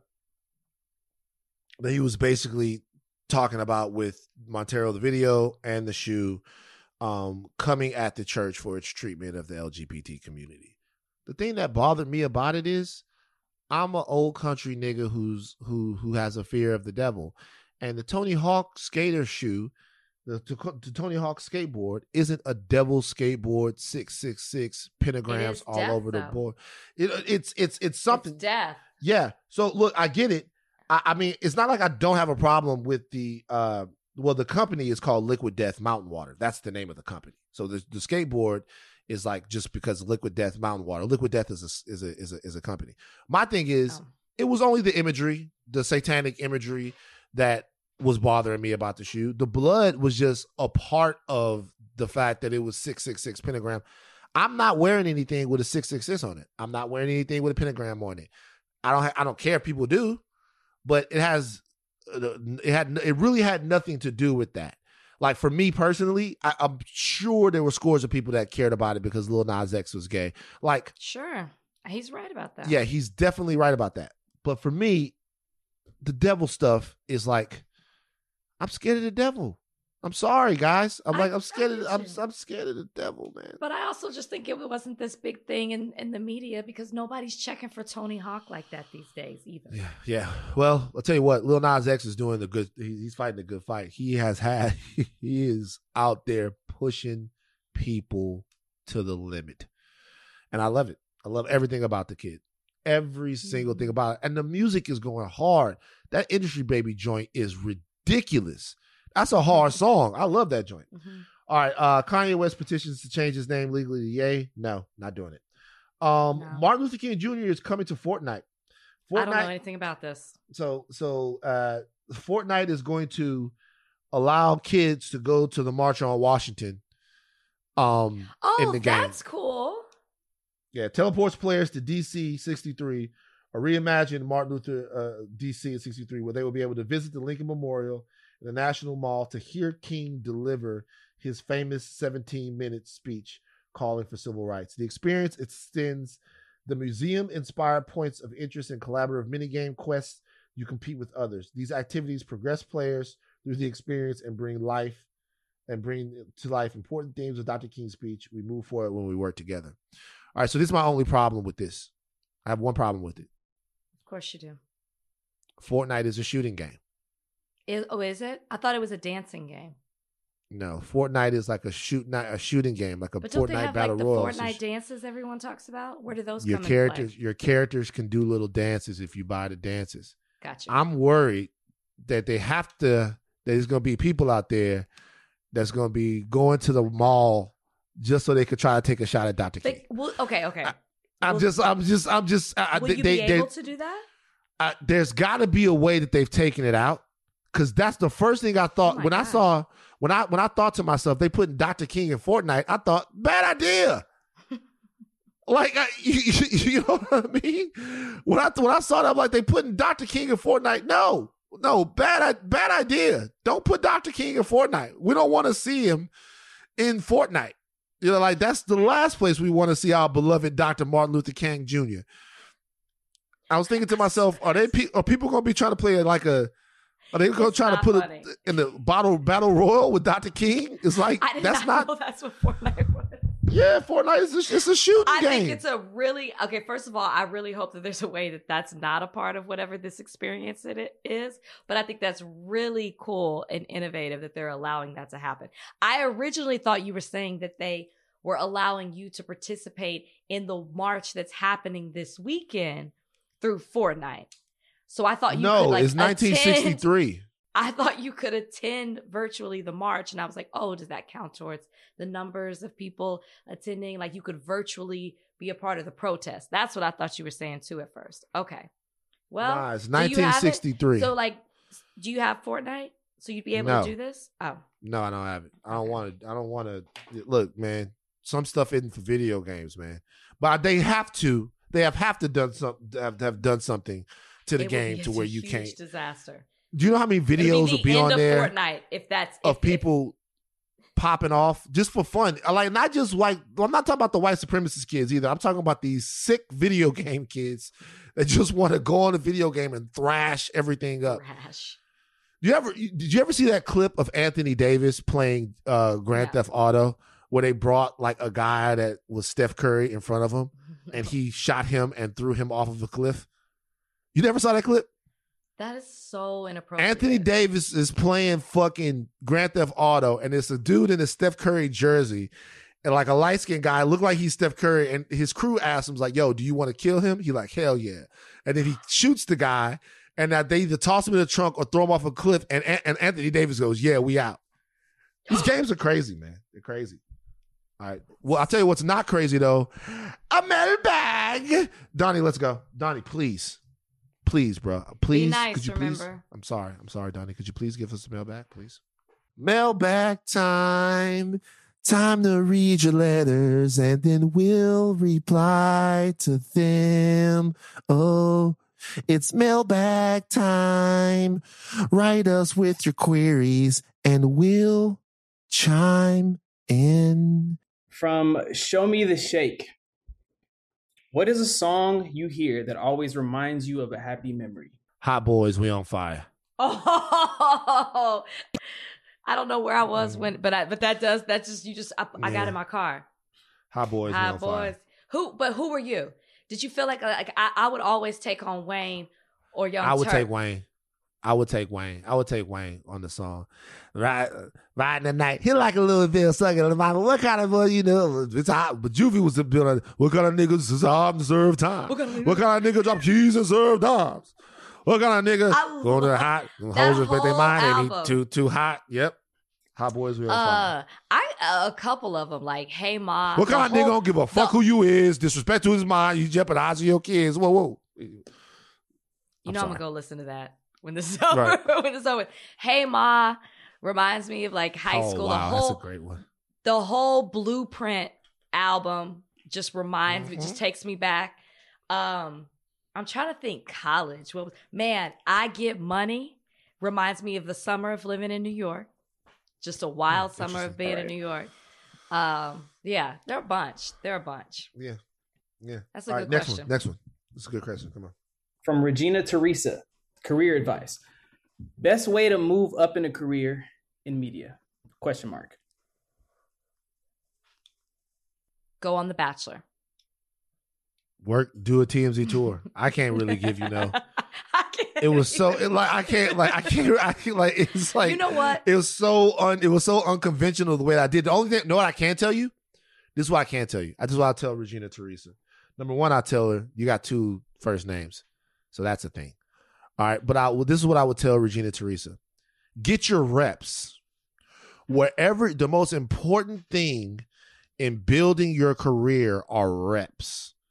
that he was basically talking about with Montero, the video, and the shoe, um, coming at the church for its treatment of the L G B T community. The thing that bothered me about it is, I'm an old country nigga who's who who has a fear of the devil, and the Tony Hawk skater shoe, the, the, the Tony Hawk skateboard isn't a devil skateboard, six six six pentagrams all death, over though. the board. It, it's it's it's something. It's death. Yeah. So look, I get it. I, I mean, it's not like I don't have a problem with the. Uh, well, the company is called Liquid Death Mountain Water. That's the name of the company. So the the skateboard is like just because Liquid Death Mountain Water. Liquid Death is a is a is a is a company. My thing is, oh. it was only the imagery, the satanic imagery that was bothering me about the shoe. The blood was just a part of the fact that it was six six six pentagram. I'm not wearing anything with a six six six on it. I'm not wearing anything with a pentagram on it. I don't ha- I don't care if people do, but it has it had it really had nothing to do with that. Like for me personally, I, I'm sure there were scores of people that cared about it because Lil Nas X was gay. Like, sure, he's right about that. Yeah, he's definitely right about that. But for me, the devil stuff is like, I'm scared of the devil. I'm sorry, guys. I'm I, like, I'm scared of I'm, I'm scared of the devil, man. But I also just think it wasn't this big thing in, in the media because nobody's checking for Tony Hawk like that these days either. Yeah, yeah. Well, I'll tell you what, Lil Nas X is doing the good. He's fighting a good fight. He has had. He is out there pushing people to the limit, and I love it. I love everything about the kid. Every single thing about it, and the music is going hard. That Industry Baby joint is ridiculous. That's a hard song. I love that joint. Mm-hmm. All right. Uh, Kanye West petitions to change his name legally to Ye. No, not doing it. Um, no. Martin Luther King Junior is coming to Fortnite. Fortnite. I don't know anything about this. So, so uh, Fortnite is going to allow kids to go to the March on Washington. Um, oh, in the game. That's cool. Yeah, teleports players to D C sixty-three, a reimagined Martin Luther uh, D C at sixty-three, where they will be able to visit the Lincoln Memorial, the National Mall, to hear King deliver his famous seventeen-minute speech calling for civil rights. The experience extends the museum-inspired points of interest in collaborative minigame quests. You compete with others. These activities progress players through the experience and bring life and bring to life important themes of Doctor King's speech. We move forward when we work together. All right, so this is my only problem with this. I have one problem with it. Of course you do. Fortnite is a shooting game. Is, oh, is it? I thought it was a dancing game. No, Fortnite is like a shoot a shooting game, like a but don't Fortnite they have, Battle like, the Royale. Fortnite dances everyone talks about? Where do those your come characters, into play? Your characters can do little dances if you buy the dances. Gotcha. I'm worried that they have to, that there's going to be people out there that's going to be going to the mall just so they could try to take a shot at Doctor King. They, well, okay, okay. I, I'm will, just, I'm just, I'm just. Will I, you they, be they, able to do that? I, there's got to be a way that they've taken it out, because that's the first thing I thought Oh when gosh. I saw when I when I thought to myself they putting Doctor King in Fortnite. I thought bad idea. Like I, you, you know what I mean? When I when I saw that, I'm like, they putting Doctor King in Fortnite. No, no, bad bad idea. Don't put Doctor King in Fortnite. We don't want to see him in Fortnite. You know, like that's the last place we want to see our beloved Doctor Martin Luther King Junior I was thinking to myself, are they pe- are people going to be trying to play like a? Are they going to try to not put funny. it in the bottle battle royal with Doctor King? It's like I did that's not not. know that's what Fortnite was. Yeah, Fortnite is a, it's a shooting I game. think it's a really okay. First of all, I really hope that there's a way that that's not a part of whatever this experience it is. But I think that's really cool and innovative that they're allowing that to happen. I originally thought you were saying that they were allowing you to participate in the march that's happening this weekend through Fortnite. So I thought you no, could like it's nineteen sixty-three. attend, I thought you could attend virtually the march, and I was like, oh, does that count towards the numbers of people attending? Like you could virtually be a part of the protest. That's what I thought you were saying too at first. Okay. Well, Nah, it's do you have it? nineteen sixty-three. So like, do you have Fortnite? So you'd be able No. to do this? Oh. No, I don't have it. I don't Okay. want to. I don't want to. Look, man. Some stuff isn't for video games, man. But they have to. They have have to done some. Have, have done something to the It would game be to a where you huge can't. disaster. Do you know how many It'll videos the will be end on of there Fortnite if that's of if, people popping off just for fun? Like not just white. I'm not talking about the white supremacist kids either. I'm talking about these sick video game kids that just want to go on a video game and thrash everything if up. Rash. You ever did you ever see that clip of Anthony Davis playing uh, Grand No. Theft Auto where they brought like a guy that was Steph Curry in front of him and he shot him and threw him off of a cliff? You never saw that clip? That is so inappropriate. Anthony Davis is playing fucking Grand Theft Auto and it's a dude in a Steph Curry jersey and like a light-skinned guy, look like he's Steph Curry, and his crew asks him like, yo, do you want to kill him? He like, hell yeah. And then he shoots the guy. And that they either toss him in the trunk or throw him off a cliff. And, and Anthony Davis goes, yeah, we out. These games are crazy, man. They're crazy. All right. Well, I'll tell you what's not crazy, though. A mailbag. Donnie, let's go. Donnie, please. Please, bro. Please. Be nice, could you remember. please? I'm sorry. I'm sorry, Donnie. Could you please give us a mailbag, please? Mailbag time. Time to read your letters, and then we'll reply to them. Oh, it's mailbag time. Write us with your queries and we'll chime in. From Show Me the Shake. What is a song you hear that always reminds you of a happy memory? Hot Boys, we on fire. Oh, I don't know where I was when, but I, but that does, that's just, you just, I, I got Yeah. in my car. Hot Boys, we Hi, on fire. boys. Who, but who were you? Did you feel like, like I, I would always take on Wayne or Young I would Turk? take Wayne. I would take Wayne. I would take Wayne on the song. Right, riding the night. He like a little bit of sucking the mama. What kind of boy, you know? It's hot. But Juvie was the building. What kind of niggas is armed to serve time? What kind of What kind of nigga drop keys and serve dimes? What kind of nigga I go to the love hot? that Hoes respect their whole mind. And album. he too too hot. Yep. Hot Boys, we on fire. Uh, I a couple of them like Hey Ma. What the kind of nigga whole- don't give a fuck the- who you is? Disrespect to his mind. You jeopardizing your kids. Whoa, whoa. You I'm know I'm sorry. gonna go listen to that when this is over. Right. when it's over. Hey Ma reminds me of like high Oh, school. wow, the whole that's a great one. the whole Blueprint album just reminds me, Mhm. just takes me back. Um, I'm trying to think college. What was, man, I Get Money reminds me of the summer of living in New York. Just a wild summer of interesting. being in Alright. New York. Um, yeah, they're a bunch. They're a bunch. Yeah. Yeah. That's a All good right, next question. one. Next one. That's a good question. Come on. From Regina Teresa. Career advice. Best way to move up in a career in media? Question mark. Go on The Bachelor. Work, do a T M Z tour. I can't really give you no. I can't It was so even- it, like I can't like I can't I can't like it's like You know what? It was so un it was so unconventional the way I did. The only thing, know what I can tell you? This is what I can't tell you. I just want to tell Regina Teresa. Number one, I tell her you got two first names, so that's a thing. All right, but I well, this is what I would tell Regina Teresa: get your reps wherever. The most important thing in building your career are reps.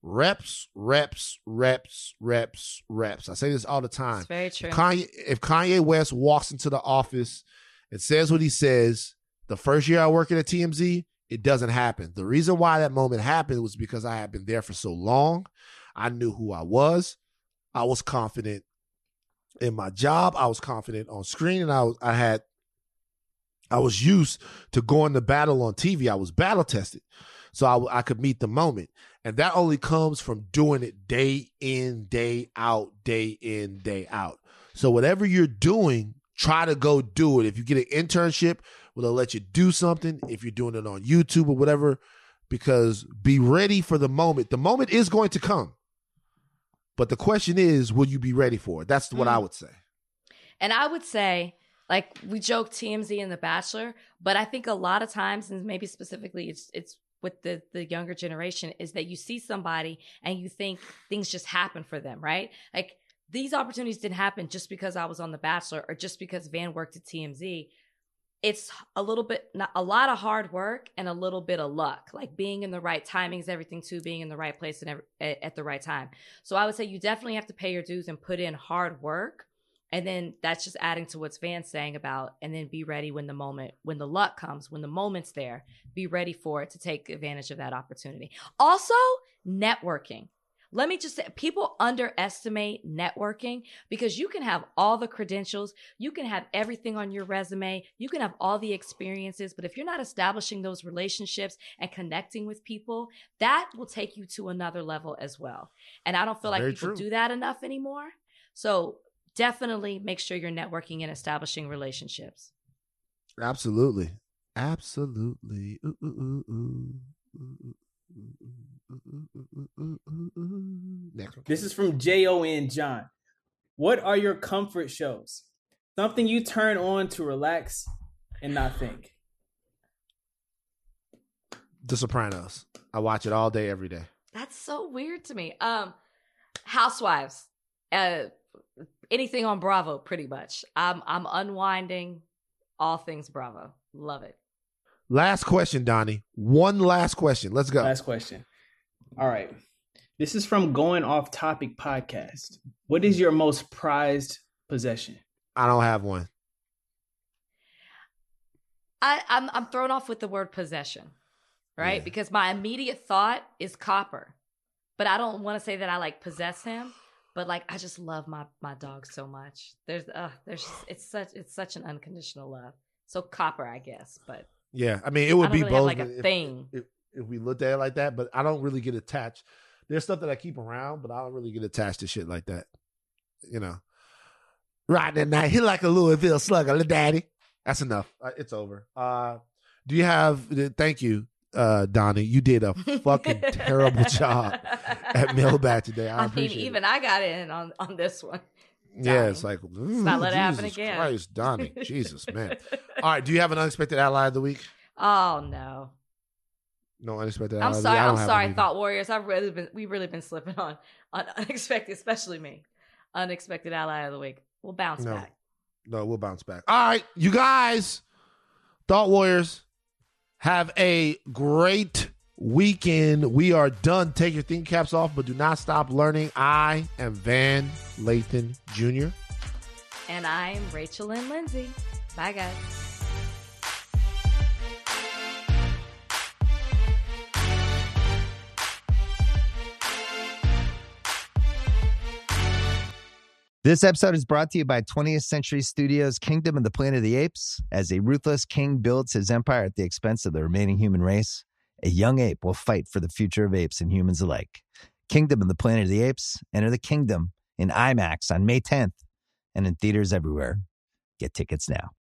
Reps, reps, reps, reps, reps. I say this all the time. It's very true. If Kanye, if Kanye West walks into the office and says what he says, the first year I worked at T M Z, it doesn't happen. The reason why that moment happened was because I had been there for so long. I knew who I was. I was confident in my job. I was confident on screen, and I was, I had, I was used to going to battle on T V. I was battle tested, so I, I could meet the moment. And that only comes from doing it day in, day out, day in, day out. So whatever you're doing, try to go do it. If you get an internship, well, they'll let you do something. If you're doing it on YouTube or whatever, because be ready for the moment. The moment is going to come. But the question is, will you be ready for it? That's what mm. I would say. And I would say, like, we joke T M Z and The Bachelor, but I think a lot of times, and maybe specifically it's it's with the, the younger generation, is that you see somebody and you think things just happen for them, right? Like, these opportunities didn't happen just because I was on The Bachelor or just because Van worked at T M Z. It's a little bit, a lot of hard work and a little bit of luck, like being in the right timing is everything too, being in the right place and every, at the right time. So I would say you definitely have to pay your dues and put in hard work. And then that's just adding to what Van's saying about, and then be ready when the moment, when the luck comes, when the moment's there, be ready for it to take advantage of that opportunity. Also, networking. Let me just say, people underestimate networking because you can have all the credentials, you can have everything on your resume, you can have all the experiences, but if you're not establishing those relationships and connecting with people, that will take you to another level as well. And I don't feel like Very people true. do that enough anymore. So definitely make sure you're networking and establishing relationships. Absolutely. Absolutely. Ooh, ooh, ooh, ooh. Next one. This is from J O N John. What are your comfort shows? Something you turn on to relax and not think. The Sopranos. I watch it all day, every day. That's so weird to me. Um, Housewives. Uh, anything on Bravo, pretty much. I'm I'm unwinding all things Bravo. Love it. Last question, Donnie. One last question. Let's go. Last question. All right. This is from Going Off Topic Podcast. What is your most prized possession? I don't have one. I, I'm I'm thrown off with the word possession, right? Yeah. Because my immediate thought is Copper, but I don't want to say that I like possess him. But like, I just love my my dog so much. There's uh, there's just, it's such it's such an unconditional love. So Copper, I guess, but. Yeah, I mean, it would I don't be really both. have like a if, thing. If, if, if we looked at it like that, but I don't really get attached. There's stuff that I keep around, but I don't really get attached to shit like that. You know, right that night, hit like a Louisville Slugger, little daddy. That's enough. Uh, it's over. Uh, do you have? Thank you, uh, Donnie. You did a fucking terrible job at Mailbag today. I, I appreciate mean, even it. I got in on on this one. Donnie. Yeah, it's like, Let's not let it happen Jesus again. Christ, Donnie. Jesus, man. All right, do you have an unexpected ally of the week? Oh no. No unexpected. I'm ally sorry. of the week? I I'm don't have sorry, one either. Thought Warriors. I've really been. We've really been slipping on on unexpected, especially me. Unexpected ally of the week. We'll bounce No. back. No, we'll bounce back. All right, you guys, Thought Warriors, have a great weekend. We are done. Take your thinking caps off, but do not stop learning. I am Van Lathan Junior And I'm Rachel Lynn Lindsay. Bye, guys. This episode is brought to you by twentieth Century Studios' Kingdom of the Planet of the Apes. As a ruthless king builds his empire at the expense of the remaining human race, a young ape will fight for the future of apes and humans alike. Kingdom of the Planet of the Apes. Enter the kingdom in IMAX on May tenth and in theaters everywhere. Get tickets now.